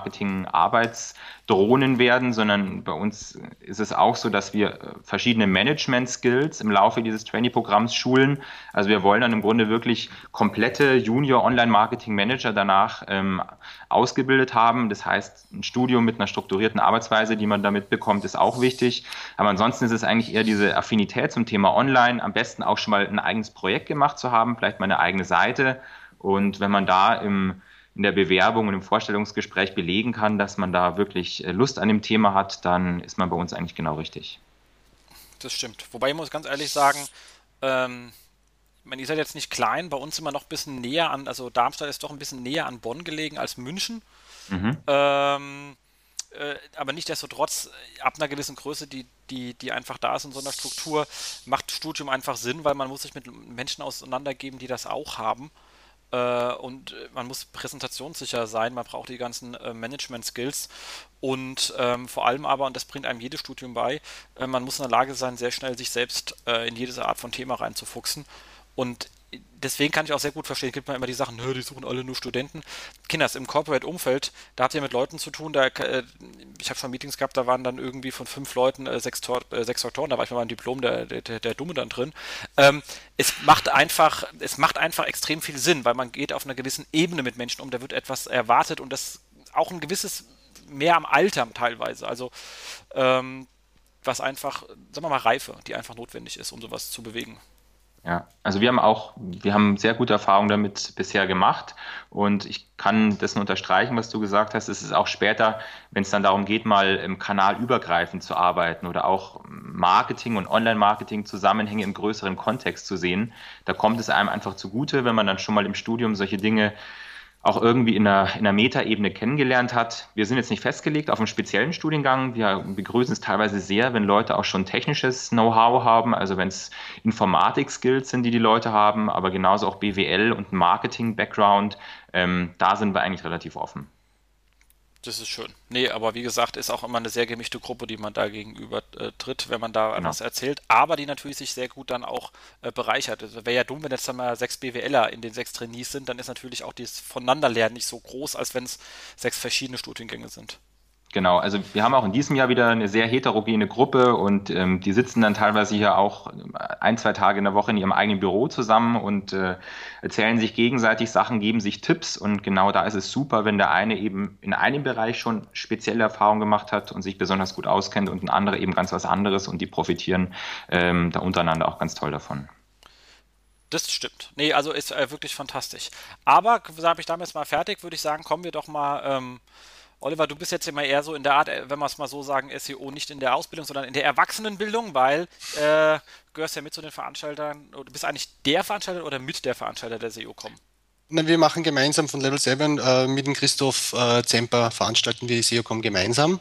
Online-Marketing-Arbeitsdrohnen werden, sondern bei uns ist es auch so, dass wir verschiedene Management-Skills im Laufe dieses Trainee-Programms schulen. Also wir wollen dann im Grunde wirklich komplette Junior-Online-Marketing-Manager danach ähm, ausgebildet haben. Das heißt, ein Studium mit einer strukturierten Arbeitsweise, die man damit bekommt, ist auch wichtig. Aber ansonsten ist es eigentlich eher diese Affinität zum Thema Online, am besten auch schon mal ein eigenes Projekt gemacht zu haben, vielleicht mal eine eigene Seite. Und wenn man da im, in der Bewerbung und im Vorstellungsgespräch belegen kann, dass man da wirklich Lust an dem Thema hat, dann ist man bei uns eigentlich genau richtig. Das stimmt. Wobei ich muss ganz ehrlich sagen, ähm, ich meine, ihr seid jetzt nicht klein, bei uns sind wir noch ein bisschen näher an, also Darmstadt ist doch ein bisschen näher an Bonn gelegen als München. Mhm. Ähm, äh, aber nichtsdestotrotz, ab einer gewissen Größe, die, die, die einfach da ist in so einer Struktur, macht Studium einfach Sinn, weil man muss sich mit Menschen auseinandergeben, die das auch haben. Äh, und man muss präsentationssicher sein, man braucht die ganzen äh, Management-Skills, und ähm, vor allem aber, und das bringt einem jedes Studium bei, äh, man muss in der Lage sein, sehr schnell sich selbst äh, in jede Art von Thema reinzufuchsen. Und deswegen kann ich auch sehr gut verstehen, gibt man immer die Sachen, die suchen alle nur Studenten. Kinders, im Corporate-Umfeld, da habt ihr mit Leuten zu tun, da, äh, ich habe schon Meetings gehabt, da waren dann irgendwie von fünf Leuten äh, sechs, Tor, äh, sechs Doktoren, da war ich mal beim Diplom der, der, der Dumme dann drin. Ähm, es macht einfach, es macht einfach extrem viel Sinn, weil man geht auf einer gewissen Ebene mit Menschen um, da wird etwas erwartet, und das auch ein gewisses mehr am Alter teilweise, also ähm, was einfach, sagen wir mal, Reife, die einfach notwendig ist, um sowas zu bewegen. Ja, also wir haben auch, wir haben sehr gute Erfahrungen damit bisher gemacht und ich kann das nur unterstreichen, was du gesagt hast. Es ist auch später, wenn es dann darum geht, mal im Kanal übergreifend zu arbeiten oder auch Marketing und Online-Marketing-Zusammenhänge im größeren Kontext zu sehen, da kommt es einem einfach zugute, wenn man dann schon mal im Studium solche Dinge auch irgendwie in einer, in einer Metaebene kennengelernt hat. Wir sind jetzt nicht festgelegt auf einen speziellen Studiengang. Wir begrüßen es teilweise sehr, wenn Leute auch schon technisches Know-how haben, also wenn es Informatik-Skills sind, die die Leute haben, aber genauso auch B W L und Marketing-Background. Ähm, da sind wir eigentlich relativ offen. Das ist schön. Nee, aber wie gesagt, ist auch immer eine sehr gemischte Gruppe, die man da gegenüber äh, tritt, wenn man da Genau. was erzählt, aber die natürlich sich sehr gut dann auch äh, bereichert. Also wäre ja dumm, wenn jetzt dann mal sechs BWLer in den sechs Trainees sind, dann ist natürlich auch dieses Voneinanderlernen nicht so groß, als wenn es sechs verschiedene Studiengänge sind. Genau, also wir haben auch in diesem Jahr wieder eine sehr heterogene Gruppe und ähm, die sitzen dann teilweise hier auch ein, zwei Tage in der Woche in ihrem eigenen Büro zusammen und äh, erzählen sich gegenseitig Sachen, geben sich Tipps und genau da ist es super, wenn der eine eben in einem Bereich schon spezielle Erfahrungen gemacht hat und sich besonders gut auskennt und ein anderer eben ganz was anderes und die profitieren ähm, da untereinander auch ganz toll davon. Das stimmt. Nee, also ist äh, wirklich fantastisch. Aber, habe ich damit mal fertig, würde ich sagen, kommen wir doch mal ähm, Oliver, du bist jetzt immer eher so in der Art, äh, wenn wir es mal so sagen, S E O nicht in der Ausbildung, sondern in der Erwachsenenbildung, weil äh, gehörst ja mit zu den Veranstaltern, oder du bist eigentlich der Veranstalter oder mit der Veranstalter der S E O-Com? Na, wir machen gemeinsam von Level sieben äh, mit dem Christoph äh, Zemper veranstalten wir die S E O Com gemeinsam.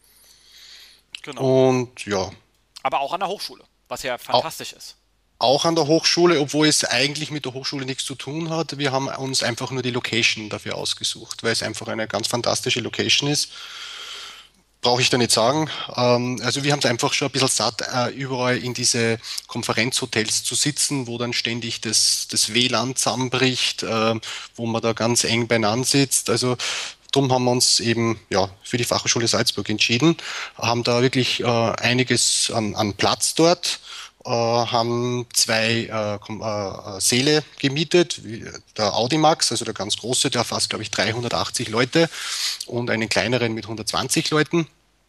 Genau. Und ja, Aber auch an der Hochschule, was ja au- fantastisch ist. auch an der Hochschule, obwohl es eigentlich mit der Hochschule nichts zu tun hat. Wir haben uns einfach nur die Location dafür ausgesucht, weil es einfach eine ganz fantastische Location ist. Brauche ich da nicht sagen. Ähm, also wir haben es einfach schon ein bisschen satt, äh, überall in diese Konferenzhotels zu sitzen, wo dann ständig das, das W L A N zusammenbricht, äh, wo man da ganz eng beieinander sitzt. Also darum haben wir uns eben ja, für die Fachhochschule Salzburg entschieden, haben da wirklich äh, einiges an, an Platz dort, äh, haben zwei äh, Kom- äh, Säle gemietet, wie der Audimax, also der ganz große, der fasst, glaube ich, dreihundertachtzig Leute und einen kleineren mit hundertzwanzig Leuten.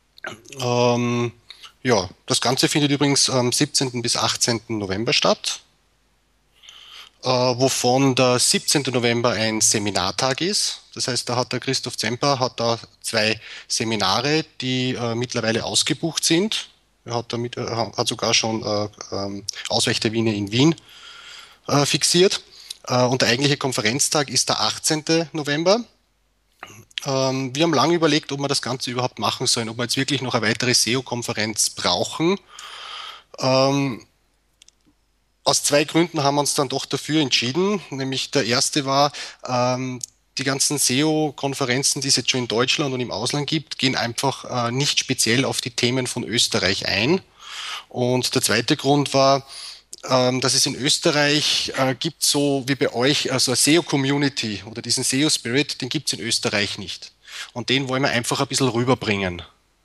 Ähm, ja, das Ganze findet übrigens am siebzehnten bis achtzehnten November statt, äh, wovon der siebzehnte November ein Seminartag ist. Das heißt, da hat der Christoph Zemper hat da zwei Seminare, die äh, mittlerweile ausgebucht sind. Er hat, damit, äh, hat sogar schon äh, ähm, Ausweichtermine in Wien äh, fixiert. Äh, und der eigentliche Konferenztag ist der achtzehnte November. Ähm, wir haben lange überlegt, ob wir das Ganze überhaupt machen sollen, ob wir jetzt wirklich noch eine weitere S E O-Konferenz brauchen. Ähm, aus zwei Gründen haben wir uns dann doch dafür entschieden. Nämlich der erste war, ähm, die ganzen S E O-Konferenzen, die es jetzt schon in Deutschland und im Ausland gibt, gehen einfach äh, nicht speziell auf die Themen von Österreich ein. Und der zweite Grund war, ähm, dass es in Österreich äh, gibt, so wie bei euch, also eine S E O-Community oder diesen S E O-Spirit, den gibt es in Österreich nicht. Und den wollen wir einfach ein bisschen rüberbringen.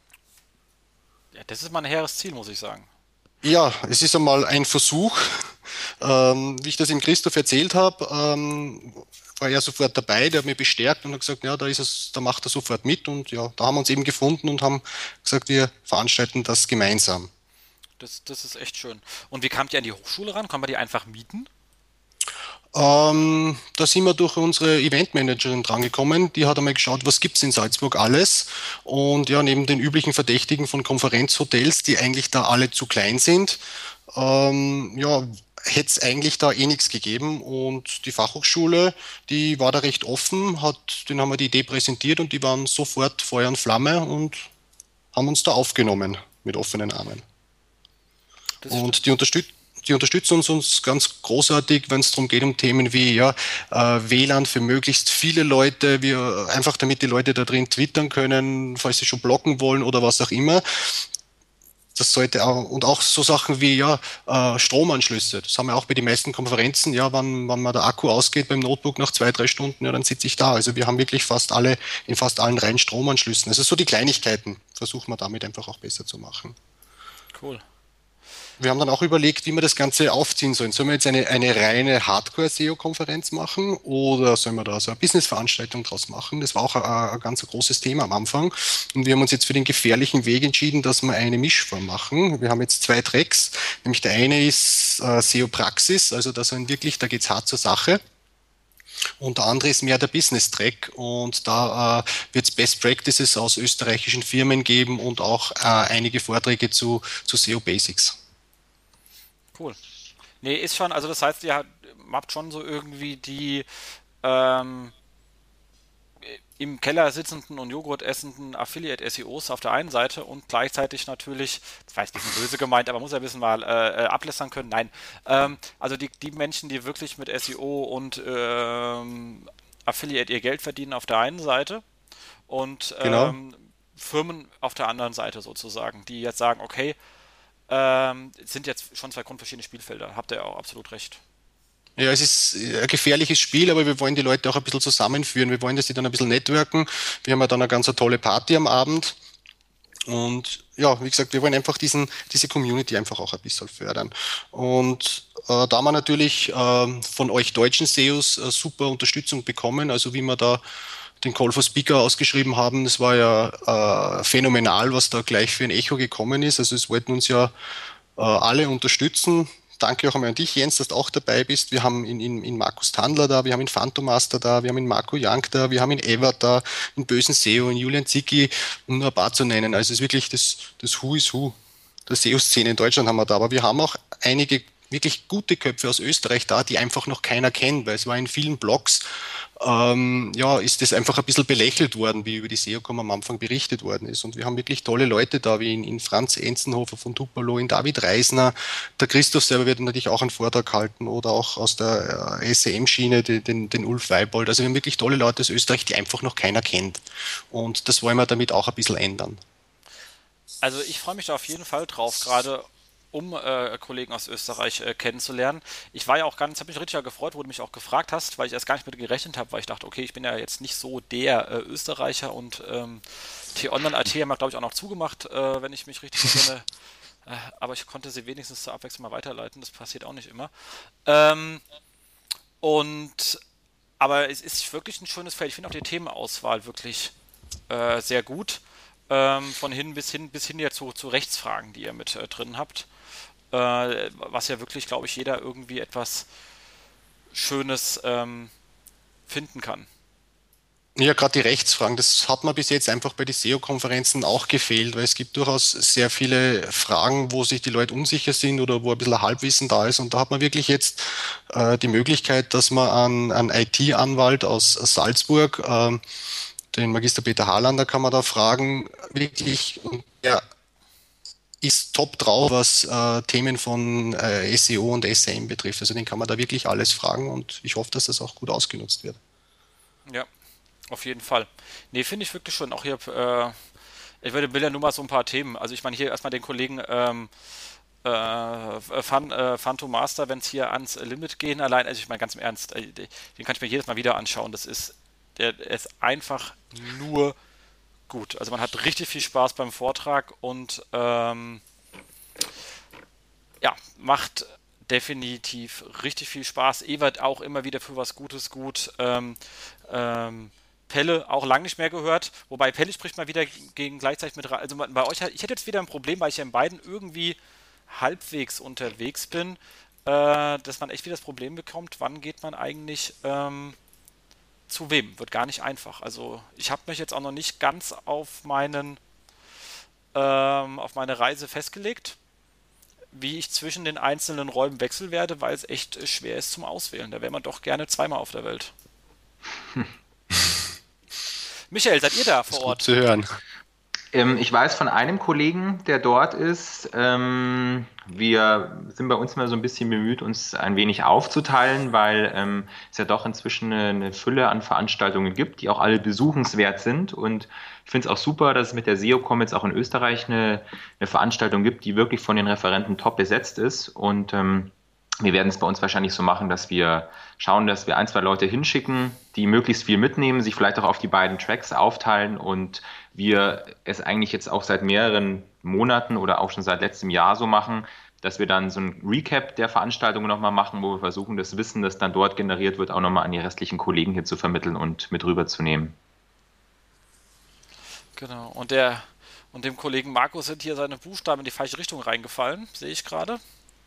Ja, das ist mal ein hehres Ziel, muss ich sagen. Ja, es ist einmal ein Versuch. Ähm, wie ich das ihm Christoph erzählt habe, ähm, war er sofort dabei, der hat mich bestärkt und hat gesagt, ja, da ist es, da macht er sofort mit und ja, da haben wir uns eben gefunden und haben gesagt, wir veranstalten das gemeinsam. Das, das ist echt schön. Und wie kamt ihr an die Hochschule ran? Kann man die einfach mieten? Ähm, da sind wir durch unsere Eventmanagerin drangekommen. Die hat einmal geschaut, was gibt's in Salzburg alles. Und ja, neben den üblichen Verdächtigen von Konferenzhotels, die eigentlich da alle zu klein sind, ähm, ja, hätte es eigentlich da eh nichts gegeben. Und die Fachhochschule, die war da recht offen, hat, denen haben wir die Idee präsentiert und die waren sofort Feuer und Flamme und haben uns da aufgenommen mit offenen Armen. Das Und die stimmt. unterstützen die unterstützen uns, uns ganz großartig, wenn es darum geht, um Themen wie ja, äh, W L A N für möglichst viele Leute, wir, einfach damit die Leute da drin twittern können, falls sie schon blocken wollen oder was auch immer. Das sollte auch, und auch so Sachen wie ja, äh, Stromanschlüsse. Das haben wir auch bei den meisten Konferenzen. Ja, wann, wann mal der Akku ausgeht beim Notebook nach zwei, drei Stunden, ja, dann sitze ich da. Also wir haben wirklich fast alle, in fast allen rein Stromanschlüssen. Also so die Kleinigkeiten versuchen wir damit einfach auch besser zu machen. Cool. Wir haben dann auch überlegt, wie wir das Ganze aufziehen sollen. Sollen wir jetzt eine, eine reine Hardcore-S E O-Konferenz machen oder sollen wir da so eine Business-Veranstaltung draus machen? Das war auch ein, ein ganz großes Thema am Anfang. Und wir haben uns jetzt für den gefährlichen Weg entschieden, dass wir eine Mischform machen. Wir haben jetzt zwei Tracks. Nämlich der eine ist äh, S E O-Praxis, also da sind wirklich, da geht's hart zur Sache. Und der andere ist mehr der Business-Track und da äh, wird es Best Practices aus österreichischen Firmen geben und auch äh, einige Vorträge zu, zu S E O-Basics. Cool. Nee, ist schon, also das heißt, ihr habt habt schon so irgendwie die ähm, im Keller sitzenden und Joghurt essenden Affiliate-S E Os auf der einen Seite und gleichzeitig natürlich, das war jetzt ein bisschen böse gemeint, aber muss ja ein bisschen mal äh, äh, ablässern können. Nein, ähm, also die, die Menschen, die wirklich mit S E O und ähm, Affiliate ihr Geld verdienen auf der einen Seite und Genau. ähm, Firmen auf der anderen Seite sozusagen, die jetzt sagen, okay, ähm, es sind jetzt schon zwei grundverschiedene Spielfelder. Habt ihr auch absolut recht. Ja, es ist ein gefährliches Spiel, aber wir wollen die Leute auch ein bisschen zusammenführen. Wir wollen, dass die dann ein bisschen networken. Wir haben ja dann eine ganz eine tolle Party am Abend. Und ja, wie gesagt, wir wollen einfach diesen, diese Community einfach auch ein bisschen fördern. Und äh, da haben wir natürlich äh, von euch deutschen S E Os äh, super Unterstützung bekommen. Also wie wir da den Call for Speaker ausgeschrieben haben, das war ja äh, phänomenal, was da gleich für ein Echo gekommen ist. Also es wollten uns ja äh, alle unterstützen. Danke auch einmal an dich, Jens, dass du auch dabei bist. Wir haben in, in, in Markus Tandler da, wir haben in Phantomaster da, wir haben in Marco Young da, wir haben in Evert da, in Bösen S E O, in Julian Zicki, um nur ein paar zu nennen. Also es ist wirklich das, das Who is Who der S E O-Szene in Deutschland haben wir da. Aber wir haben auch einige wirklich gute Köpfe aus Österreich da, die einfach noch keiner kennt, weil es war in vielen Blogs, ähm, ja, ist das einfach ein bisschen belächelt worden, wie über die S E O Punkt com am Anfang berichtet worden ist. Und wir haben wirklich tolle Leute da, wie in, in Franz Enzenhofer von Tupelo, in David Reisner, der Christoph selber wird natürlich auch einen Vortrag halten oder auch aus der äh, S E M-Schiene den, den, den Ulf Weibold. Also wir haben wirklich tolle Leute aus Österreich, die einfach noch keiner kennt. Und das wollen wir damit auch ein bisschen ändern. Also ich freue mich da auf jeden Fall drauf, gerade um äh, Kollegen aus Österreich äh, kennenzulernen. Ich war ja auch ganz, habe mich richtig gefreut, wo du mich auch gefragt hast, weil ich erst gar nicht mit gerechnet habe, weil ich dachte, okay, ich bin ja jetzt nicht so der äh, Österreicher und ähm, T-Online A T haben wir, glaube ich, auch noch zugemacht, äh, wenn ich mich richtig erinnere. Äh, aber ich konnte sie wenigstens zur Abwechslung mal weiterleiten, das passiert auch nicht immer. Ähm, und aber es ist wirklich ein schönes Feld. Ich finde auch die Themenauswahl wirklich äh, sehr gut. Ähm, von hin bis hin bis hin ja zu, zu Rechtsfragen, die ihr mit äh, drin habt. Äh, was ja wirklich, glaube ich, jeder irgendwie etwas Schönes ähm, finden kann. Ja, gerade die Rechtsfragen, das hat mir bis jetzt einfach bei den S E O-Konferenzen auch gefehlt, weil es gibt durchaus sehr viele Fragen, wo sich die Leute unsicher sind oder wo ein bisschen ein Halbwissen da ist. Und da hat man wirklich jetzt äh, die Möglichkeit, dass man einen, einen I T-Anwalt aus Salzburg, ähm, den Magister Peter Harlander, kann man da fragen, wirklich, und der ist top drauf, was äh, Themen von äh, S E O und S E M betrifft. Also den kann man da wirklich alles fragen und ich hoffe, dass das auch gut ausgenutzt wird. Ja, auf jeden Fall. Nee, finde ich wirklich schon. Auch hier, äh, ich würde will ja nur mal so ein paar Themen. Also ich meine hier erstmal den Kollegen ähm, äh, Fun, äh, Phantom Master, wenn es hier ans Limit gehen allein. Also ich meine ganz im Ernst, äh, den kann ich mir jedes Mal wieder anschauen. Das ist, der, der ist einfach nur gut. Also man hat richtig viel Spaß beim Vortrag und ähm, ja, macht definitiv richtig viel Spaß. Ewert auch immer wieder für was Gutes gut. Ähm, ähm, Pelle auch lange nicht mehr gehört. Wobei Pelle spricht mal wieder gegen gleichzeitig mit. Also bei euch, ich hätte jetzt wieder ein Problem, weil ich ja in beiden irgendwie halbwegs unterwegs bin, äh, dass man echt wieder das Problem bekommt, wann geht man eigentlich ähm, zu wem? Wird gar nicht einfach. Also ich habe mich jetzt auch noch nicht ganz auf meinen ähm, auf meine Reise festgelegt, wie ich zwischen den einzelnen Räumen wechseln werde, weil es echt schwer ist zum Auswählen. Da wäre man doch gerne zweimal auf der Welt. Michael, seid ihr da Das vor ist gut Ort? zu hören. Ähm, ich weiß von einem Kollegen, der dort ist. Ähm, wir sind bei uns immer so ein bisschen bemüht, uns ein wenig aufzuteilen, weil ähm, es ja doch inzwischen eine, eine Fülle an Veranstaltungen gibt, die auch alle besuchenswert sind. Und ich finde es auch super, dass es mit der S E O Punkt com jetzt auch in Österreich eine, eine Veranstaltung gibt, die wirklich von den Referenten top besetzt ist. Und ähm, wir werden es bei uns wahrscheinlich so machen, dass wir schauen, dass wir ein, zwei Leute hinschicken, die möglichst viel mitnehmen, sich vielleicht auch auf die beiden Tracks aufteilen und wir es eigentlich jetzt auch seit mehreren Monaten oder auch schon seit letztem Jahr so machen, dass wir dann so ein Recap der Veranstaltung nochmal machen, wo wir versuchen, das Wissen, das dann dort generiert wird, auch nochmal an die restlichen Kollegen hier zu vermitteln und mit rüberzunehmen. Genau. Und der und dem Kollegen Markus sind hier seine Buchstaben in die falsche Richtung reingefallen, sehe ich gerade.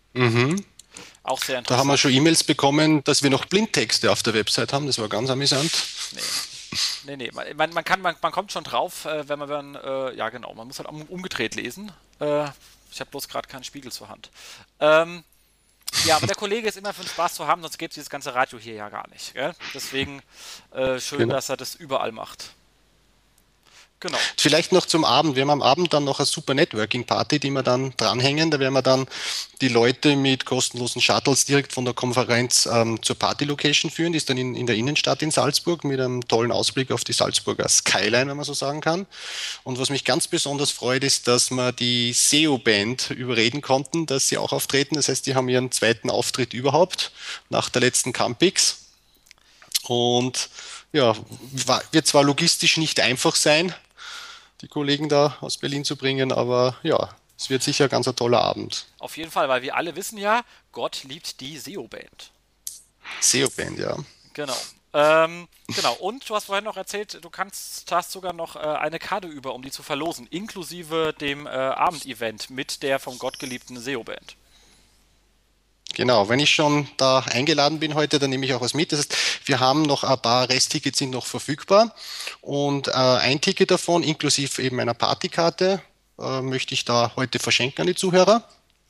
Mhm. Auch sehr Da haben wir interessant. schon E-Mails bekommen, dass wir noch Blindtexte auf der Website haben. Das war ganz amüsant. Nee. Nee, nee, man, man, kann, man, man kommt schon drauf, äh, wenn man, wenn, äh, ja genau, man muss halt um, umgedreht lesen. Äh, ich habe bloß gerade keinen Spiegel zur Hand. Ähm, ja, aber der Kollege ist immer für den Spaß zu haben, sonst gäbe es dieses ganze Radio hier ja gar nicht. Gell? Deswegen äh, schön, Genau. dass er das überall macht. Genau. Vielleicht noch zum Abend. Wir haben am Abend dann noch eine super Networking-Party, die wir dann dranhängen. Da werden wir dann die Leute mit kostenlosen Shuttles direkt von der Konferenz ähm, zur Party-Location führen. Die ist dann in, in der Innenstadt in Salzburg mit einem tollen Ausblick auf die Salzburger Skyline, wenn man so sagen kann. Und was mich ganz besonders freut, ist, dass wir die S E O-Band überreden konnten, dass sie auch auftreten. Das heißt, die haben ihren zweiten Auftritt überhaupt nach der letzten Campix. Und ja, wird zwar logistisch nicht einfach sein, die Kollegen da aus Berlin zu bringen, aber ja, es wird sicher ganz ein toller Abend. Auf jeden Fall, weil wir alle wissen ja, Gott liebt die S E O-Band. S E O-Band, ja. Genau. Ähm, genau. Und du hast vorhin noch erzählt, du kannst, hast sogar noch äh, eine Karte über, um die zu verlosen, inklusive dem äh, Abendevent mit der vom Gott geliebten S E O-Band. Genau, wenn ich schon da eingeladen bin heute, dann nehme ich auch was mit. Das heißt, wir haben noch ein paar Resttickets sind noch verfügbar und äh, ein Ticket davon, inklusive eben einer Partykarte, äh, möchte ich da heute verschenken an die Zuhörer.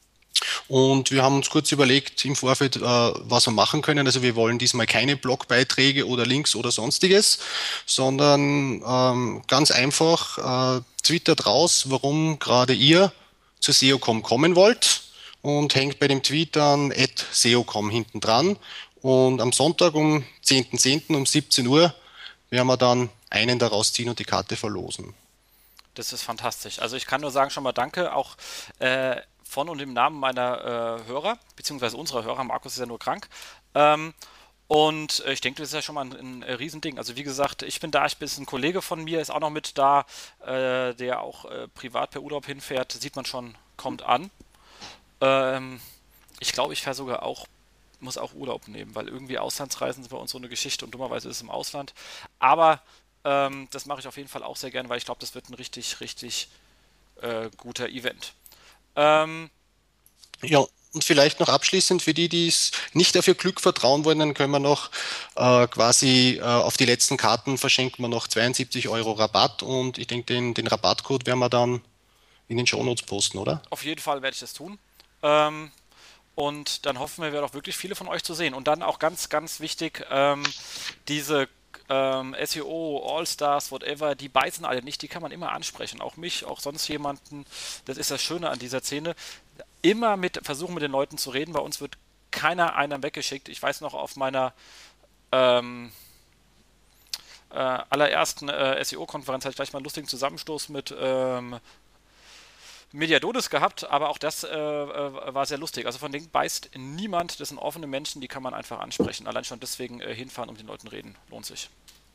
Und wir haben uns kurz überlegt im Vorfeld, äh, was wir machen können. Also wir wollen diesmal keine Blogbeiträge oder Links oder sonstiges, sondern ähm, ganz einfach äh, twittert raus, warum gerade ihr zur S E O Punkt com kommen wollt und hängt bei dem Tweet dann at S E O Punkt com hinten dran. Und am Sonntag um zehnten zehnten um siebzehn Uhr werden wir dann einen daraus ziehen und die Karte verlosen. Das ist fantastisch. Also ich kann nur sagen, schon mal danke, auch äh, von und im Namen meiner äh, Hörer, beziehungsweise unserer Hörer, Markus ist ja nur krank. Ähm, und äh, ich denke, das ist ja schon mal ein, ein, ein Riesending. Also wie gesagt, ich bin da, ich bin ein Kollege von mir, ist auch noch mit da, äh, der auch äh, privat per Urlaub hinfährt, sieht man schon, kommt an. Ähm, ich glaube, ich fahre sogar auch, muss auch Urlaub nehmen, weil irgendwie Auslandsreisen sind bei uns so eine Geschichte und dummerweise ist es im Ausland. Aber ähm, das mache ich auf jeden Fall auch sehr gerne, weil ich glaube, das wird ein richtig, richtig äh, guter Event. Ähm, Ja, und vielleicht noch abschließend für die, die es nicht auf ihr Glück vertrauen wollen, dann können wir noch äh, quasi äh, auf die letzten Karten verschenken wir noch zweiundsiebzig Euro Rabatt und ich denke, den, den Rabattcode werden wir dann in den Shownotes posten, oder? auf jeden Fall werde ich das tun. Ähm, und dann hoffen wir, wir auch wirklich viele von euch zu sehen. Und dann auch ganz, ganz wichtig, ähm, diese ähm, S E O, All-Stars, whatever, die beißen alle nicht, die kann man immer ansprechen. Auch mich, auch sonst jemanden. Das ist das Schöne an dieser Szene. Immer mit versuchen mit den Leuten zu reden. Bei uns wird keiner einem weggeschickt. Ich weiß noch auf meiner ähm, äh, allerersten äh, S E O-Konferenz hatte ich gleich mal einen lustigen Zusammenstoß mit ähm, Mediadonis gehabt, aber auch das äh, äh, war sehr lustig. Also von denen beißt niemand, das sind offene Menschen, die kann man einfach ansprechen. Allein schon deswegen äh, hinfahren und mit den Leuten reden, lohnt sich.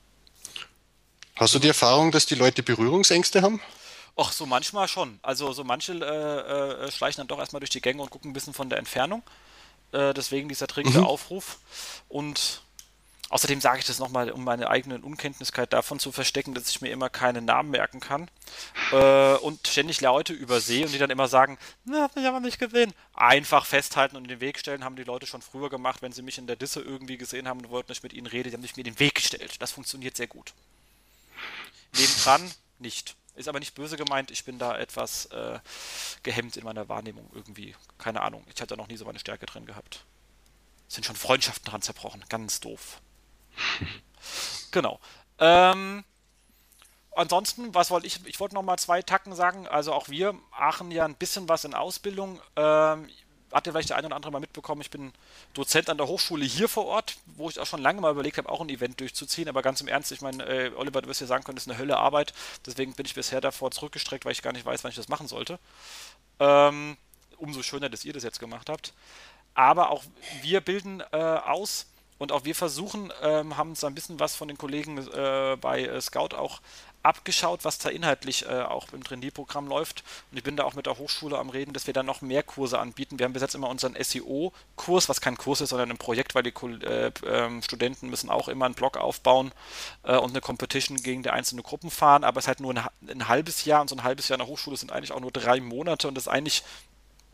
Hast du die Genau. Erfahrung, dass die Leute Berührungsängste haben? Ach, so manchmal schon. Also so manche äh, äh, schleichen dann doch erstmal durch die Gänge und gucken ein bisschen von der Entfernung. Äh, deswegen dieser dringende Mhm. Aufruf. Und außerdem sage ich das nochmal, um meine eigene Unkenntlichkeit davon zu verstecken, dass ich mir immer keine Namen merken kann äh, und ständig Leute übersehe und die dann immer sagen, na, hab ich aber nicht gesehen. Einfach festhalten und in den Weg stellen, haben die Leute schon früher gemacht, wenn sie mich in der Disse irgendwie gesehen haben und wollten, dass ich mit ihnen rede, die haben sich mir den Weg gestellt. Das funktioniert sehr gut. Nebendran nicht. Ist aber nicht böse gemeint, ich bin da etwas äh, gehemmt in meiner Wahrnehmung irgendwie. Keine Ahnung, ich hatte da noch nie so meine Stärke drin gehabt. Es sind schon Freundschaften dran zerbrochen, ganz doof. Genau. Ähm, ansonsten, was wollte ich? Ich wollte noch mal zwei Tacken sagen. Also auch wir, Aachen ja ein bisschen was in Ausbildung. Ähm, hat ja vielleicht der eine oder andere mal mitbekommen, ich bin Dozent an der Hochschule hier vor Ort, wo ich auch schon lange mal überlegt habe, auch ein Event durchzuziehen. Aber ganz im Ernst, ich meine, äh, Oliver, du wirst ja sagen können, das ist eine Hölle Arbeit. Deswegen bin ich bisher davor zurückgestreckt, weil ich gar nicht weiß, wann ich das machen sollte. Ähm, umso schöner, dass ihr das jetzt gemacht habt. Aber auch wir bilden äh, aus und auch wir versuchen, ähm, haben uns ein bisschen was von den Kollegen äh, bei äh, Scout auch abgeschaut, was da inhaltlich äh, auch im Trainee-Programm läuft. Und ich bin da auch mit der Hochschule am Reden, dass wir da noch mehr Kurse anbieten. Wir haben bis jetzt immer unseren S E O-Kurs, was kein Kurs ist, sondern ein Projekt, weil die äh, äh, Studenten müssen auch immer einen Blog aufbauen äh, und eine Competition gegen die einzelnen Gruppen fahren. Aber es ist halt nur ein, ein halbes Jahr und so ein halbes Jahr in der Hochschule sind eigentlich auch nur drei Monate und das ist eigentlich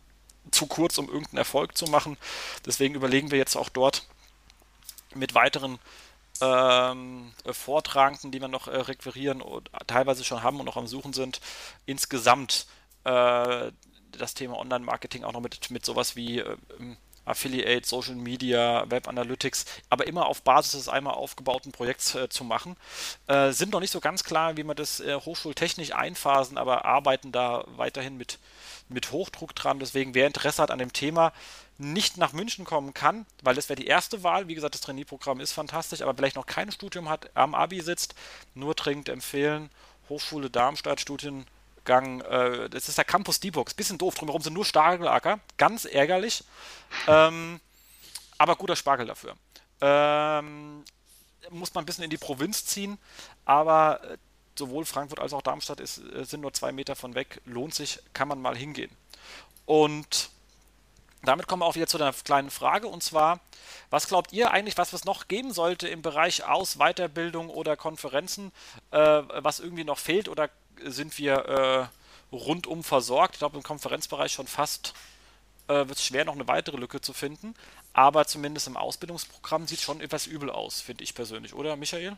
zu kurz, um irgendeinen Erfolg zu machen. Deswegen überlegen wir jetzt auch dort mit weiteren ähm, Vortragenden, die wir noch äh, requirieren und teilweise schon haben und noch am Suchen sind, insgesamt äh, das Thema Online-Marketing auch noch mit, mit sowas wie äh, Affiliate, Social Media, Web Analytics, aber immer auf Basis des einmal aufgebauten Projekts äh, zu machen. Äh, sind noch nicht so ganz klar, wie wir das äh, hochschultechnisch einphasen, aber arbeiten da weiterhin mit, mit Hochdruck dran. Deswegen, wer Interesse hat an dem Thema, nicht nach München kommen kann, weil das wäre die erste Wahl. Wie gesagt, das Trainee-Programm ist fantastisch, aber vielleicht noch kein Studium hat, am Abi sitzt, nur dringend empfehlen, Hochschule Darmstadt, Studiengang, äh, das ist der Campus D-Box, bisschen doof, drumherum sind nur Stargelacker, ganz ärgerlich, ähm, aber guter Spargel dafür. Ähm, muss man ein bisschen in die Provinz ziehen, aber äh, sowohl Frankfurt als auch Darmstadt ist, äh, sind nur zwei Meter von weg, lohnt sich, kann man mal hingehen. Und damit kommen wir auch wieder zu einer kleinen Frage, und zwar, was glaubt ihr eigentlich, was es noch geben sollte im Bereich Aus-, Weiterbildung oder Konferenzen, äh, was irgendwie noch fehlt, oder sind wir äh, rundum versorgt? Ich glaube, im Konferenzbereich schon fast äh, wird es schwer, noch eine weitere Lücke zu finden, aber zumindest im Ausbildungsprogramm sieht es schon etwas übel aus, finde ich persönlich, oder Michael?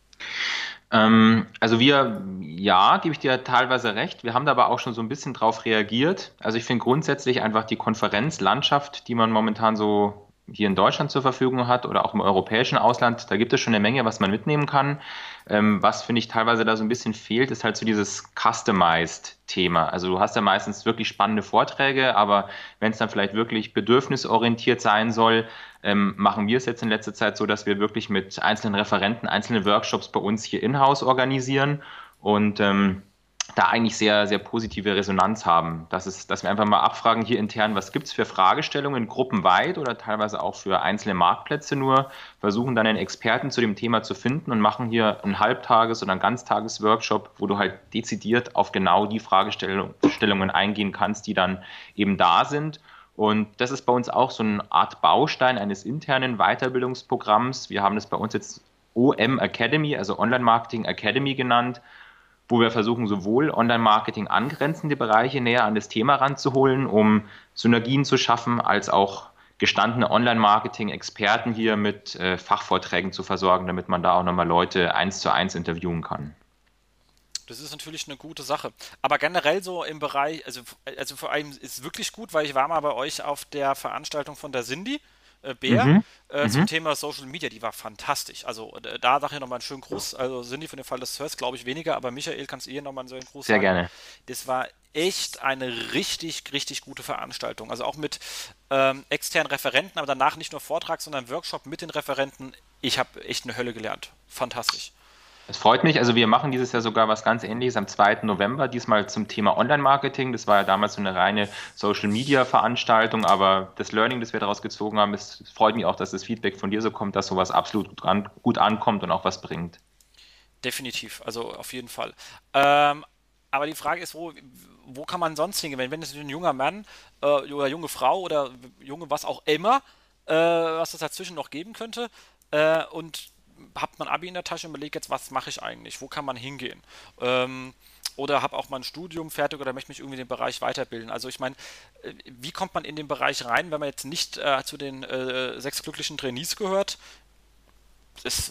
Ähm, also wir, ja, gebe ich dir teilweise recht. Wir haben da aber auch schon so ein bisschen drauf reagiert. Also ich finde grundsätzlich einfach die Konferenzlandschaft, die man momentan so hier in Deutschland zur Verfügung hat oder auch im europäischen Ausland, da gibt es schon eine Menge, was man mitnehmen kann. Ähm, was, finde ich, teilweise da so ein bisschen fehlt, ist halt so dieses Customized-Thema. Also du hast ja meistens wirklich spannende Vorträge, aber wenn es dann vielleicht wirklich bedürfnisorientiert sein soll, ähm, machen wir es jetzt in letzter Zeit so, dass wir wirklich mit einzelnen Referenten einzelne Workshops bei uns hier in-house organisieren und ähm, da eigentlich sehr, sehr positive Resonanz haben. Das ist, dass wir einfach mal abfragen hier intern, was gibt es für Fragestellungen gruppenweit oder teilweise auch für einzelne Marktplätze nur, versuchen dann einen Experten zu dem Thema zu finden und machen hier einen Halbtages- oder einen Ganztages-Workshop, wo du halt dezidiert auf genau die Fragestellungen eingehen kannst, die dann eben da sind. Und das ist bei uns auch so eine Art Baustein eines internen Weiterbildungsprogramms. Wir haben das bei uns jetzt O M Academy, also Online Marketing Academy genannt, wo wir versuchen, sowohl Online-Marketing angrenzende Bereiche näher an das Thema ranzuholen, um Synergien zu schaffen, als auch gestandene Online-Marketing-Experten hier mit äh, Fachvorträgen zu versorgen, damit man da auch nochmal Leute eins zu eins interviewen kann. Das ist natürlich eine gute Sache. Aber generell so im Bereich, also, also vor allem ist wirklich gut, weil ich war mal bei euch auf der Veranstaltung von der Cindy äh, Bär Mhm. äh, zum Mhm. Thema Social Media, die war fantastisch. Also äh, da sage ich nochmal einen schönen Gruß. Also Cindy, für den Fall, dass du hörst, glaube ich weniger, aber Michael, kannst du ihr nochmal einen schönen Gruß Sehr sagen? gerne. Das war echt eine richtig, richtig gute Veranstaltung. Also auch mit ähm, externen Referenten, aber danach nicht nur Vortrag, sondern Workshop mit den Referenten. Ich habe echt eine Hölle gelernt. Fantastisch. Es freut mich. Also wir machen dieses Jahr sogar was ganz Ähnliches am zweiten November, diesmal zum Thema Online-Marketing. Das war ja damals so eine reine Social-Media-Veranstaltung, aber das Learning, das wir daraus gezogen haben, es es freut mich auch, dass das Feedback von dir so kommt, dass sowas absolut gut, an, gut ankommt und auch was bringt. Definitiv, also auf jeden Fall. Ähm, aber die Frage ist, wo, wo kann man sonst hingehen? Wenn, wenn es ein junger Mann äh, oder junge Frau oder junge was auch immer, äh, was es dazwischen noch geben könnte, äh, und hat man Abi in der Tasche und überlegt jetzt, was mache ich eigentlich? Wo kann man hingehen? Ähm, oder habe auch mal ein Studium fertig oder möchte mich irgendwie in dem Bereich weiterbilden. Also ich meine, äh, wie kommt man in den Bereich rein, wenn man jetzt nicht äh, zu den äh, sechs glücklichen Trainees gehört? Ist,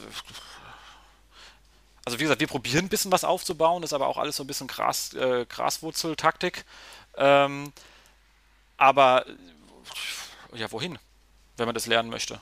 also wie gesagt, wir probieren ein bisschen was aufzubauen, ist aber auch alles so ein bisschen Gras, äh, Graswurzeltaktik. Ähm, aber ja, wohin, wenn man das lernen möchte?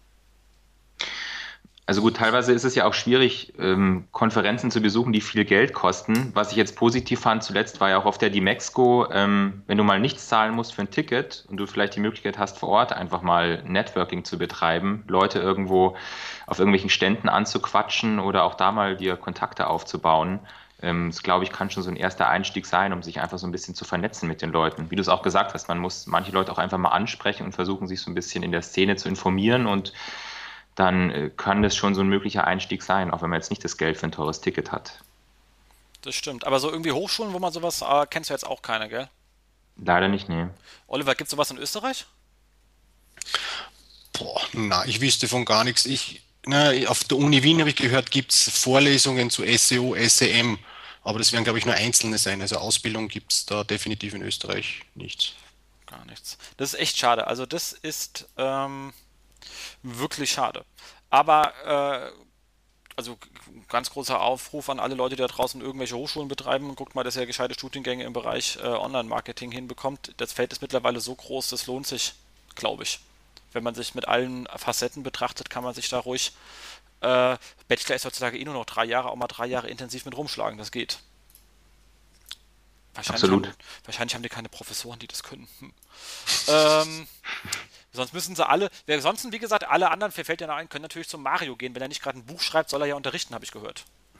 Also gut, teilweise ist es ja auch schwierig, ähm, Konferenzen zu besuchen, die viel Geld kosten. Was ich jetzt positiv fand zuletzt, war ja auch auf der Dimexco, ähm, wenn du mal nichts zahlen musst für ein Ticket und du vielleicht die Möglichkeit hast, vor Ort einfach mal Networking zu betreiben, Leute irgendwo auf irgendwelchen Ständen anzuquatschen oder auch da mal dir Kontakte aufzubauen. Ähm, das, glaube ich, kann schon so ein erster Einstieg sein, um sich einfach so ein bisschen zu vernetzen mit den Leuten. Wie du es auch gesagt hast, man muss manche Leute auch einfach mal ansprechen und versuchen, sich so ein bisschen in der Szene zu informieren, und dann äh, kann das schon so ein möglicher Einstieg sein, auch wenn man jetzt nicht das Geld für ein teures Ticket hat. Das stimmt. Aber so irgendwie Hochschulen, wo man sowas, äh, kennst du jetzt auch keine, gell? Leider nicht, nee. Oliver, gibt es sowas in Österreich? Boah, na, ich wüsste von gar nichts. Ich, na, auf der Uni Wien habe ich gehört, gibt es Vorlesungen zu S E O, S E M, aber das werden, glaube ich, nur einzelne sein. Also Ausbildung gibt es da definitiv in Österreich nichts. gar nichts. Das ist echt schade. Also das ist ähm, wirklich schade. Aber äh, also ganz großer Aufruf an alle Leute, die da draußen irgendwelche Hochschulen betreiben. Guckt mal, dass ihr gescheite Studiengänge im Bereich äh, Online-Marketing hinbekommt. Das Feld ist mittlerweile so groß, das lohnt sich, glaube ich. Wenn man sich mit allen Facetten betrachtet, kann man sich da ruhig. Äh, Bachelor ist heutzutage eh nur noch drei Jahre, auch mal drei Jahre intensiv mit rumschlagen, das geht. Wahrscheinlich haben, Absolut. wahrscheinlich haben die keine Professoren, die das können. Hm. Ähm, sonst müssen sie alle, wer sonst, wie gesagt, alle anderen, mir fällt ja noch ein, können natürlich zum Mario gehen. Wenn er nicht gerade ein Buch schreibt, soll er ja unterrichten, habe ich gehört.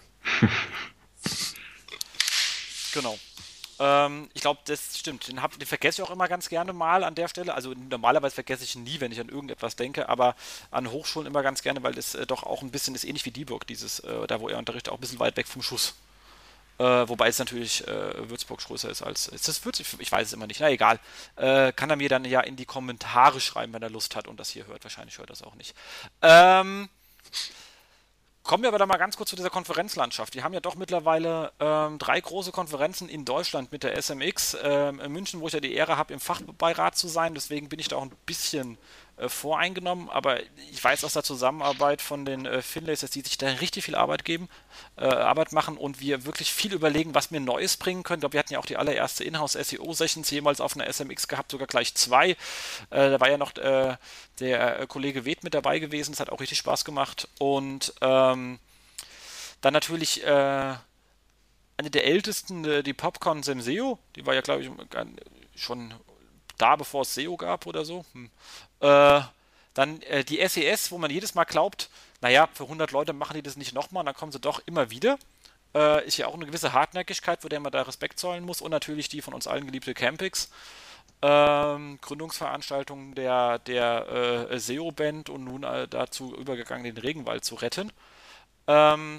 Genau. Ähm, ich glaube, das stimmt. Den, hab, den vergesse ich auch immer ganz gerne mal an der Stelle. Also normalerweise vergesse ich ihn nie, wenn ich an irgendetwas denke, aber an Hochschulen immer ganz gerne, weil das äh, doch auch ein bisschen ist ähnlich wie Dieburg, dieses, äh, da wo er unterrichtet, auch ein bisschen weit weg vom Schuss. Äh, wobei es natürlich äh, Würzburg größer ist als. Ist das Würzburg? Ich weiß es immer nicht. Na egal. Äh, kann er mir dann ja in die Kommentare schreiben, wenn er Lust hat und das hier hört. Wahrscheinlich hört er das auch nicht. Ähm. Kommen wir aber da mal ganz kurz zu dieser Konferenzlandschaft. Wir haben ja doch mittlerweile ähm, drei große Konferenzen in Deutschland mit der S M X. Ähm, in München, wo ich ja die Ehre habe, im Fachbeirat zu sein. Deswegen bin ich da auch ein bisschen äh, voreingenommen. Aber ich weiß aus der Zusammenarbeit von den äh, Finlays, dass die sich da richtig viel Arbeit geben, äh, Arbeit machen und wir wirklich viel überlegen, was wir Neues bringen können. Ich glaube, wir hatten ja auch die allererste Inhouse-S E O-Sessions jemals auf einer S M X gehabt, sogar gleich zwei. Äh, da war ja noch äh, der äh, Kollege Weth mit dabei gewesen. Das hat auch richtig Spaß gemacht. Und ähm, dann natürlich äh, eine der ältesten, äh, die Popcorn Semseo. Die war ja, glaube ich, schon da, bevor es S E O gab oder so. Hm. Äh, dann äh, die S E S, wo man jedes Mal glaubt, naja, für hundert Leute machen die das nicht nochmal, und dann kommen sie doch immer wieder. Äh, ist ja auch eine gewisse Hartnäckigkeit, vor der man da Respekt zollen muss. Und natürlich die von uns allen geliebte Campix. Ähm, Gründungsveranstaltung der, der äh, S E O-Band und nun äh, dazu übergegangen, den Regenwald zu retten. Ähm,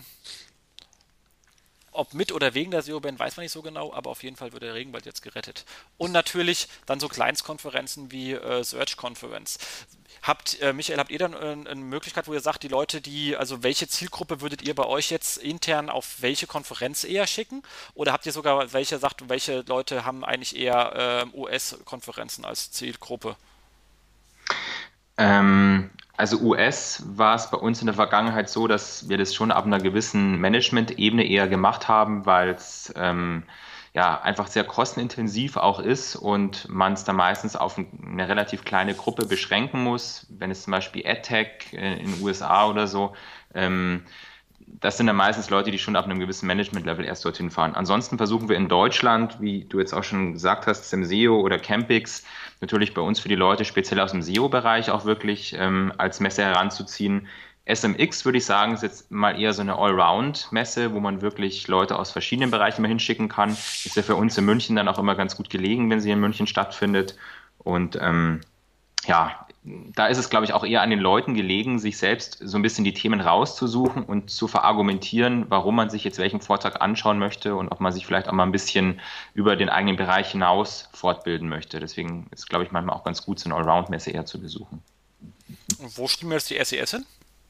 ob mit oder wegen der S E O-Band, weiß man nicht so genau, aber auf jeden Fall wird der Regenwald jetzt gerettet. Und natürlich dann so Kleinstkonferenzen wie äh, Search Conference. Habt, äh, Michael, habt ihr dann äh, eine Möglichkeit, wo ihr sagt, die Leute, die, also welche Zielgruppe würdet ihr bei euch jetzt intern auf welche Konferenz eher schicken? Oder habt ihr sogar welche sagt, welche Leute haben eigentlich eher äh, U S-Konferenzen als Zielgruppe? Ähm, also U S war es bei uns in der Vergangenheit so, dass wir das schon ab einer gewissen Management-Ebene eher gemacht haben, weil es ähm, ja einfach sehr kostenintensiv auch ist und man es dann meistens auf ein- eine relativ kleine Gruppe beschränken muss, wenn es zum Beispiel AdTech äh, in den U S A oder so. Ähm, Das sind dann meistens Leute, die schon ab einem gewissen Management-Level erst dorthin fahren. Ansonsten versuchen wir in Deutschland, wie du jetzt auch schon gesagt hast, Semseo oder Campix, natürlich bei uns für die Leute speziell aus dem S E O-Bereich auch wirklich ähm, als Messe heranzuziehen. S M X würde ich sagen, ist jetzt mal eher so eine Allround-Messe, wo man wirklich Leute aus verschiedenen Bereichen mal hinschicken kann. Ist ja für uns in München dann auch immer ganz gut gelegen, wenn sie in München stattfindet. Und ähm, ja, da ist es, glaube ich, auch eher an den Leuten gelegen, sich selbst so ein bisschen die Themen rauszusuchen und zu verargumentieren, warum man sich jetzt welchen Vortrag anschauen möchte und ob man sich vielleicht auch mal ein bisschen über den eigenen Bereich hinaus fortbilden möchte. Deswegen ist, glaube ich, manchmal auch ganz gut, so eine Allround-Messe eher zu besuchen. Und wo schieben wir jetzt die S E S hin?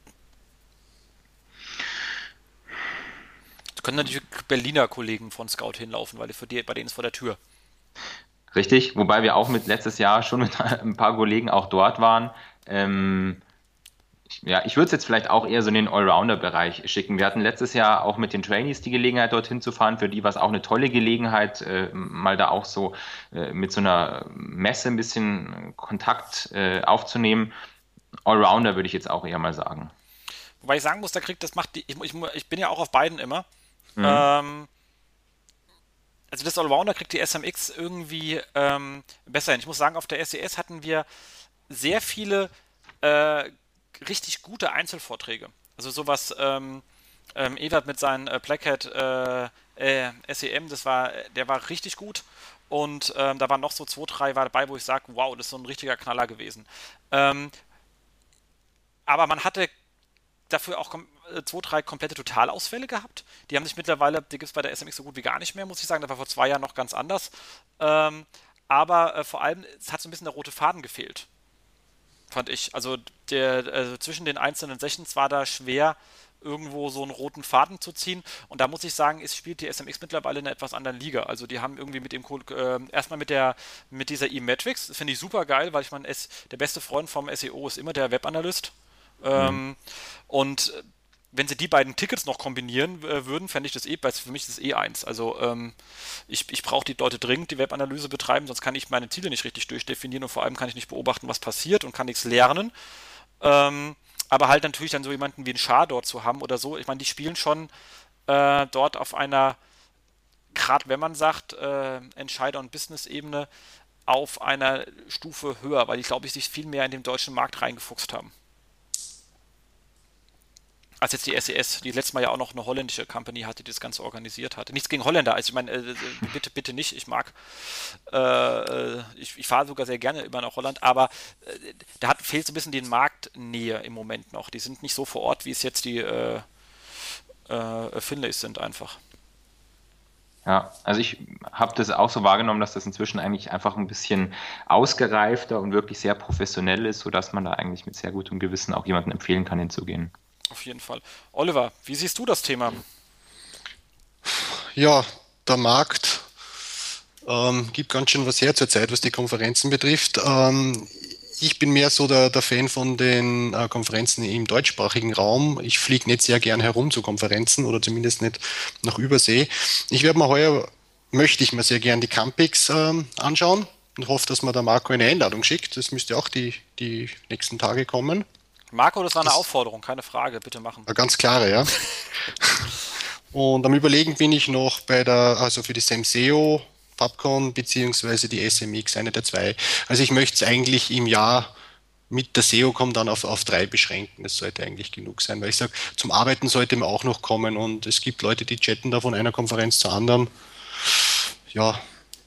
Da können natürlich Berliner Kollegen von Scout hinlaufen, weil die für die, bei denen ist vor der Tür. Richtig, wobei wir auch mit letztes Jahr schon mit ein paar Kollegen auch dort waren. Ähm, ich, ja, ich würde es jetzt vielleicht auch eher so in den Allrounder-Bereich schicken. Wir hatten letztes Jahr auch mit den Trainees die Gelegenheit, dorthin zu fahren. Für die war es auch eine tolle Gelegenheit, äh, mal da auch so äh, mit so einer Messe ein bisschen Kontakt äh, aufzunehmen. Allrounder würde ich jetzt auch eher mal sagen. Wobei ich sagen muss, da kriegt das macht die, ich, ich, ich bin ja auch auf beiden immer. Mhm. Ähm, also das Allrounder kriegt die S M X irgendwie ähm, besser hin. Ich muss sagen, auf der S E S hatten wir sehr viele äh, richtig gute Einzelvorträge. Also sowas, ähm, ähm, Ewert mit seinem äh, Blackhat äh, äh, S E M, das war, der war richtig gut. Und ähm, da waren noch so zwei, drei war dabei, wo ich sage, wow, das ist so ein richtiger Knaller gewesen. Ähm, aber man hatte dafür auch kom äh, zwei, drei komplette Totalausfälle gehabt. Die haben sich mittlerweile, die gibt es bei der S M X so gut wie gar nicht mehr, muss ich sagen. Das war vor zwei Jahren noch ganz anders. Ähm, aber äh, vor allem, es hat so ein bisschen der rote Faden gefehlt, fand ich. Also der, also zwischen den einzelnen Sessions war da schwer irgendwo so einen roten Faden zu ziehen. Und da muss ich sagen, ist, spielt die S M X mittlerweile in einer etwas anderen Liga. Also die haben irgendwie mit dem äh, erstmal mit der mit dieser E-Metrics, das finde ich super geil, weil ich meine, der beste Freund vom S E O ist immer der Webanalyst. Mhm. Ähm, und wenn sie die beiden Tickets noch kombinieren äh, würden, fände ich das eh, weil für mich ist das eh eins. Also ähm, ich, ich brauche die Leute dringend, die Webanalyse betreiben, sonst kann ich meine Ziele nicht richtig durchdefinieren und vor allem kann ich nicht beobachten, was passiert und kann nichts lernen. Ähm, aber halt natürlich dann so jemanden wie ein Schar dort zu haben oder so. Ich meine, die spielen schon äh, dort auf einer, gerade wenn man sagt, äh, Entscheider- und Business-Ebene, auf einer Stufe höher, weil ich glaube, ich sich viel mehr in den deutschen Markt reingefuchst haben. Als jetzt die S E S, die letztes Mal ja auch noch eine holländische Company hatte, die das Ganze organisiert hatte. Nichts gegen Holländer, also ich meine, äh, bitte, bitte nicht, ich mag, äh, ich, ich fahre sogar sehr gerne immer nach Holland, aber äh, da hat, fehlt so ein bisschen die Marktnähe im Moment noch. Die sind nicht so vor Ort, wie es jetzt die äh, äh, Finlays sind einfach. Ja, also ich habe das auch so wahrgenommen, dass das inzwischen eigentlich einfach ein bisschen ausgereifter und wirklich sehr professionell ist, sodass man da eigentlich mit sehr gutem Gewissen auch jemandem empfehlen kann, hinzugehen. Auf jeden Fall. Oliver, wie siehst du das Thema? Ja, der Markt ähm, gibt ganz schön was her zurzeit, was die Konferenzen betrifft. Ähm, ich bin mehr so der, der Fan von den äh, Konferenzen im deutschsprachigen Raum. Ich fliege nicht sehr gern herum zu Konferenzen oder zumindest nicht nach Übersee. Ich werde mir heuer, möchte ich mir sehr gern die Campix ähm, anschauen und hoffe, dass mir der Marco eine Einladung schickt. Das müsste auch die, die nächsten Tage kommen. Marco, das war eine Das Aufforderung, keine Frage, bitte machen. war ganz klare, ja. Und am Überlegen bin ich noch bei der, also für die SEMSEO, PubCon beziehungsweise die S M X, eine der zwei. Also ich möchte es eigentlich im Jahr mit der S E O kommen dann auf, auf drei beschränken. Das sollte eigentlich genug sein, weil ich sage, zum Arbeiten sollte man auch noch kommen und es gibt Leute, die chatten da von einer Konferenz zur anderen. Ja,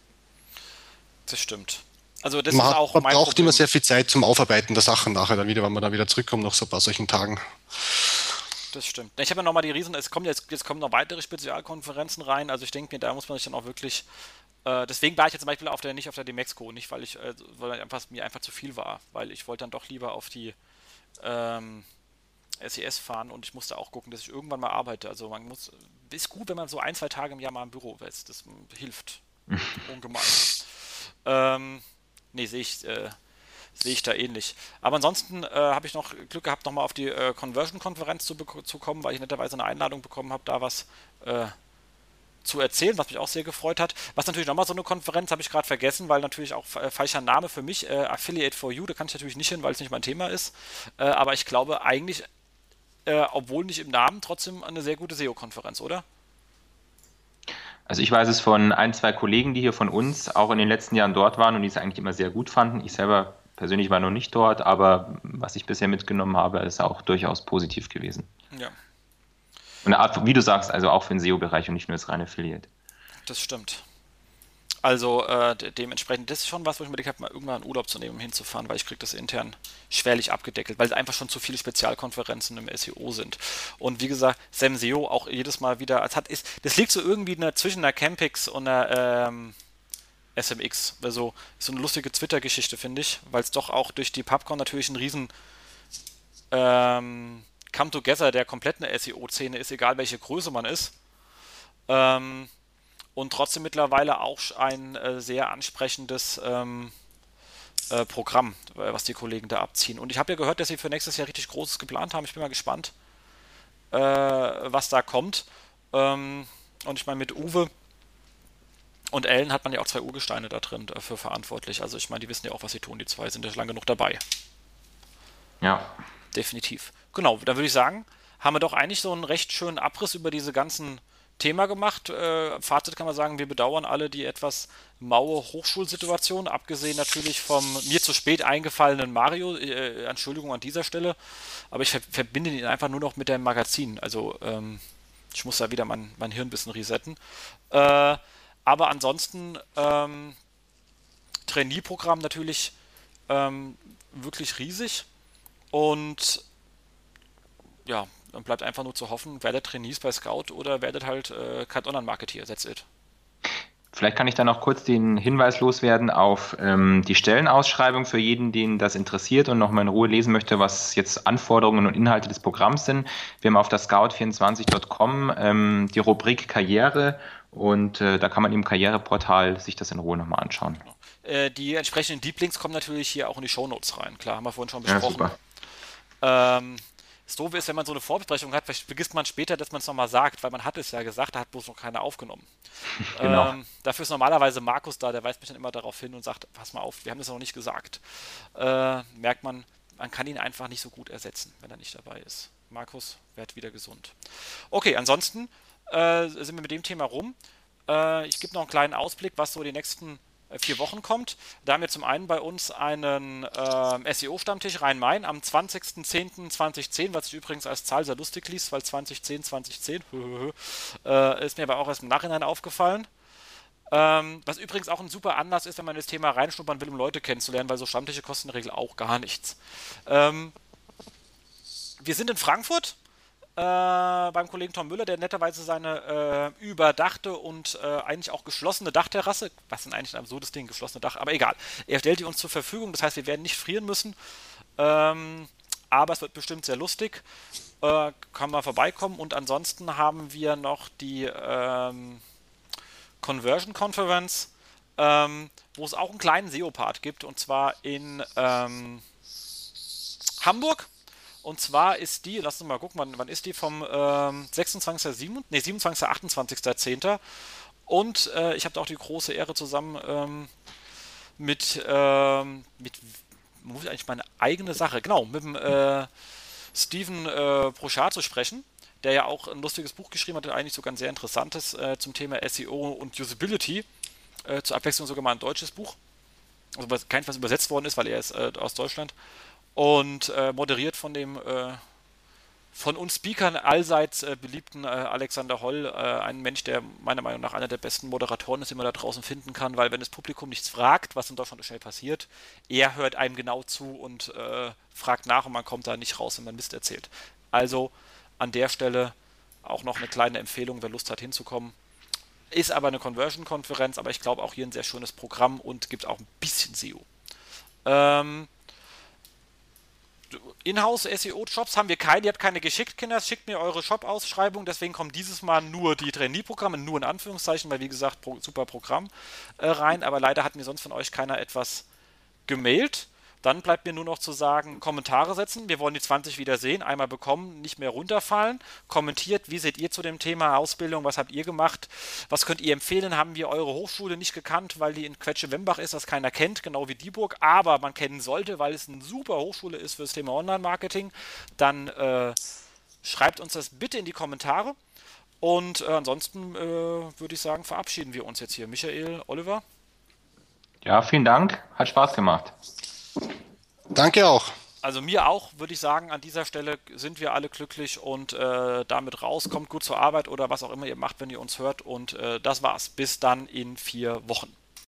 Das stimmt. Also das man, ist hat, auch man mein braucht immer Problem. sehr viel Zeit zum Aufarbeiten der Sachen nachher dann wieder, wenn man dann wieder zurückkommt nach so ein paar solchen Tagen. Das stimmt. Ich habe ja nochmal die Riesen, es kommen jetzt, jetzt kommen noch weitere Spezialkonferenzen rein, also ich denke mir, da muss man sich dann auch wirklich, äh, deswegen war ich jetzt zum Beispiel auf der, nicht auf der Demexco, nicht weil ich, äh, weil einfach, mir einfach zu viel war, weil ich wollte dann doch lieber auf die ähm, S E S fahren und ich musste auch gucken, dass ich irgendwann mal arbeite. Also man muss, ist gut, wenn man so ein, zwei Tage im Jahr mal im Büro ist, das hilft ungemein. Ähm, nee, sehe ich, äh, sehe ich da ähnlich. Aber ansonsten äh, habe ich noch Glück gehabt, nochmal auf die äh, Conversion-Konferenz zu, zu kommen, weil ich netterweise eine Einladung bekommen habe, da was äh, zu erzählen, was mich auch sehr gefreut hat. Was natürlich nochmal so eine Konferenz, habe ich gerade vergessen, weil natürlich auch äh, falscher Name für mich, äh, Affiliate for You, da kann ich natürlich nicht hin, weil es nicht mein Thema ist. Äh, aber ich glaube eigentlich, äh, obwohl nicht im Namen, trotzdem eine sehr gute S E O-Konferenz, oder? Also ich weiß es von ein, zwei Kollegen, die hier von uns auch in den letzten Jahren dort waren und die es eigentlich immer sehr gut fanden. Ich selber persönlich war noch nicht dort, aber was ich bisher mitgenommen habe, ist auch durchaus positiv gewesen. Ja, Und eine Art, wie du sagst, also auch für den S E O-Bereich und nicht nur das reine Affiliate. das stimmt. Also äh, de dementsprechend, das ist schon was, wo ich mir gedacht habe, mal irgendwann einen Urlaub zu nehmen, um hinzufahren, weil ich kriege das intern schwerlich abgedeckelt, weil es einfach schon zu viele Spezialkonferenzen im S E O sind. Und wie gesagt, SEMSEO auch jedes Mal wieder, es hat, ist, das liegt so irgendwie in der, zwischen einer Campix und einer ähm, S M X. Also so eine lustige Twitter-Geschichte, finde ich, weil es doch auch durch die PubCon natürlich ein riesen ähm, Come-Together der kompletten S E O-Szene ist, egal welche Größe man ist. Ähm, und trotzdem mittlerweile auch ein äh, sehr ansprechendes ähm, äh, Programm, äh, was die Kollegen da abziehen. Und ich habe ja gehört, dass sie für nächstes Jahr richtig Großes geplant haben. Ich bin mal gespannt, äh, was da kommt. Ähm, und ich meine, mit Uwe und Ellen hat man ja auch zwei Urgesteine da drin dafür verantwortlich. Also ich meine, die wissen ja auch, was sie tun. Die zwei sind ja schon lange genug dabei. Ja, Definitiv. Genau, dann würde ich sagen, haben wir doch eigentlich so einen recht schönen Abriss über diese ganzen Thema gemacht. Äh, Fazit kann man sagen, wir bedauern alle die etwas maue Hochschulsituation, abgesehen natürlich vom mir zu spät eingefallenen Mario. Äh, Entschuldigung an dieser Stelle, aber ich ver verbinde ihn einfach nur noch mit dem Magazin. Also ähm, ich muss da wieder mein, mein Hirn ein bisschen resetten. Äh, aber ansonsten ähm, Trainee-Programm natürlich ähm, wirklich riesig und ja, dann bleibt einfach nur zu hoffen, werdet Trainees bei Scout oder werdet halt äh, kein Online-Marketeer, that's it. Vielleicht kann ich da noch kurz den Hinweis loswerden auf ähm, die Stellenausschreibung für jeden, den das interessiert und nochmal in Ruhe lesen möchte, was jetzt Anforderungen und Inhalte des Programms sind. Wir haben auf der scout vierundzwanzig Punkt com ähm, die Rubrik Karriere und äh, da kann man im Karriereportal sich das in Ruhe nochmal anschauen. Äh, die entsprechenden Deep Links kommen natürlich hier auch in die Shownotes rein. Klar, haben wir vorhin schon Ja, besprochen. super. Ähm, das Doofe ist, wenn man so eine Vorbesprechung hat, vergisst man später, dass man es nochmal sagt, weil man hat es ja gesagt, da hat bloß noch keiner aufgenommen. Genau. Ähm, dafür ist normalerweise Markus da, der weist mich dann immer darauf hin und sagt, pass mal auf, wir haben das noch nicht gesagt. Äh, merkt man, man kann ihn einfach nicht so gut ersetzen, wenn er nicht dabei ist. Markus, werd wieder gesund. Okay, ansonsten äh, sind wir mit dem Thema rum. Äh, ich gebe noch einen kleinen Ausblick, was so die nächsten äh, vier Wochen kommt. Da haben wir zum einen bei uns einen äh, S E O-Stammtisch Rhein-Main am zwanzigsten zehnten zweitausendzehn, was sich übrigens als Zahl sehr lustig liest, weil zwanzig zehn, zwanzig zehn äh, ist mir aber auch erst im Nachhinein aufgefallen. Ähm, was übrigens auch ein super Anlass ist, wenn man das Thema reinschnuppern will, um Leute kennenzulernen, weil so Stammtische kosten in der Regel auch gar nichts. Ähm, wir sind in Frankfurt äh, beim Kollegen Tom Müller, der netterweise seine äh, überdachte und äh, eigentlich auch geschlossene Dachterrasse, was denn eigentlich ein absurdes Ding, geschlossene Dach, aber egal, er stellt die uns zur Verfügung, das heißt, wir werden nicht frieren müssen, ähm, aber es wird bestimmt sehr lustig, äh, kann man vorbeikommen und ansonsten haben wir noch die ähm, Conversion Conference, ähm, wo es auch einen kleinen S E O-Part gibt, und zwar in ähm, Hamburg. Und zwar ist die, lass uns mal gucken, wann, wann ist die, vom ähm, sechsundzwanzigsten siebten Nee, siebenundzwanzigsten achtundzwanzigsten zehnten Und äh, ich habe da auch die große Ehre zusammen ähm, mit, ähm, mit, muss ich eigentlich meine eigene Sache, genau, mit dem äh, Steven äh, Brochard zu sprechen, der ja auch ein lustiges Buch geschrieben hat, eigentlich sogar ein sehr interessantes äh, zum Thema S E O und Usability. Äh, zur Abwechslung sogar mal ein deutsches Buch. Also was, keins, was übersetzt worden ist, weil er ist äh, aus Deutschland. Und äh, moderiert von dem äh, von uns Speakern allseits äh, beliebten äh, Alexander Holl, äh, ein Mensch, der meiner Meinung nach einer der besten Moderatoren ist, den man da draußen finden kann, weil wenn das Publikum nichts fragt, was in Deutschland schnell passiert, er hört einem genau zu und äh, fragt nach und man kommt da nicht raus, wenn man Mist erzählt. Also an der Stelle auch noch eine kleine Empfehlung, wer Lust hat hinzukommen. Ist aber eine Conversion-Konferenz, aber ich glaube auch hier ein sehr schönes Programm und gibt auch ein bisschen S E O. Ähm, Inhouse-S E O-Shops haben wir keine, ihr habt keine geschickt, Kinder, schickt mir eure Shop-Ausschreibung, deswegen kommen dieses Mal nur die Trainee-Programme, nur in Anführungszeichen, weil wie gesagt, pro, super Programm äh, rein, aber leider hat mir sonst von euch keiner etwas gemailt. Dann bleibt mir nur noch zu sagen, Kommentare setzen. Wir wollen die zwanzig wieder sehen. Einmal bekommen, nicht mehr runterfallen. Kommentiert, wie seht ihr zu dem Thema Ausbildung? Was habt ihr gemacht? Was könnt ihr empfehlen? Haben wir eure Hochschule nicht gekannt, weil die in Quetsche-Wembach ist, das keiner kennt, genau wie Dieburg. Aber man kennen sollte, weil es eine super Hochschule ist für das Thema Online-Marketing. Dann äh, schreibt uns das bitte in die Kommentare. Und äh, ansonsten äh, würde ich sagen, verabschieden wir uns jetzt hier. Michael, Oliver? Ja, vielen Dank. Hat Spaß gemacht. Danke auch. Also mir auch, würde ich sagen, an dieser Stelle sind wir alle glücklich und äh, damit raus. Kommt gut zur Arbeit oder was auch immer ihr macht, wenn ihr uns hört. Und äh, das war's. Bis dann in vier Wochen.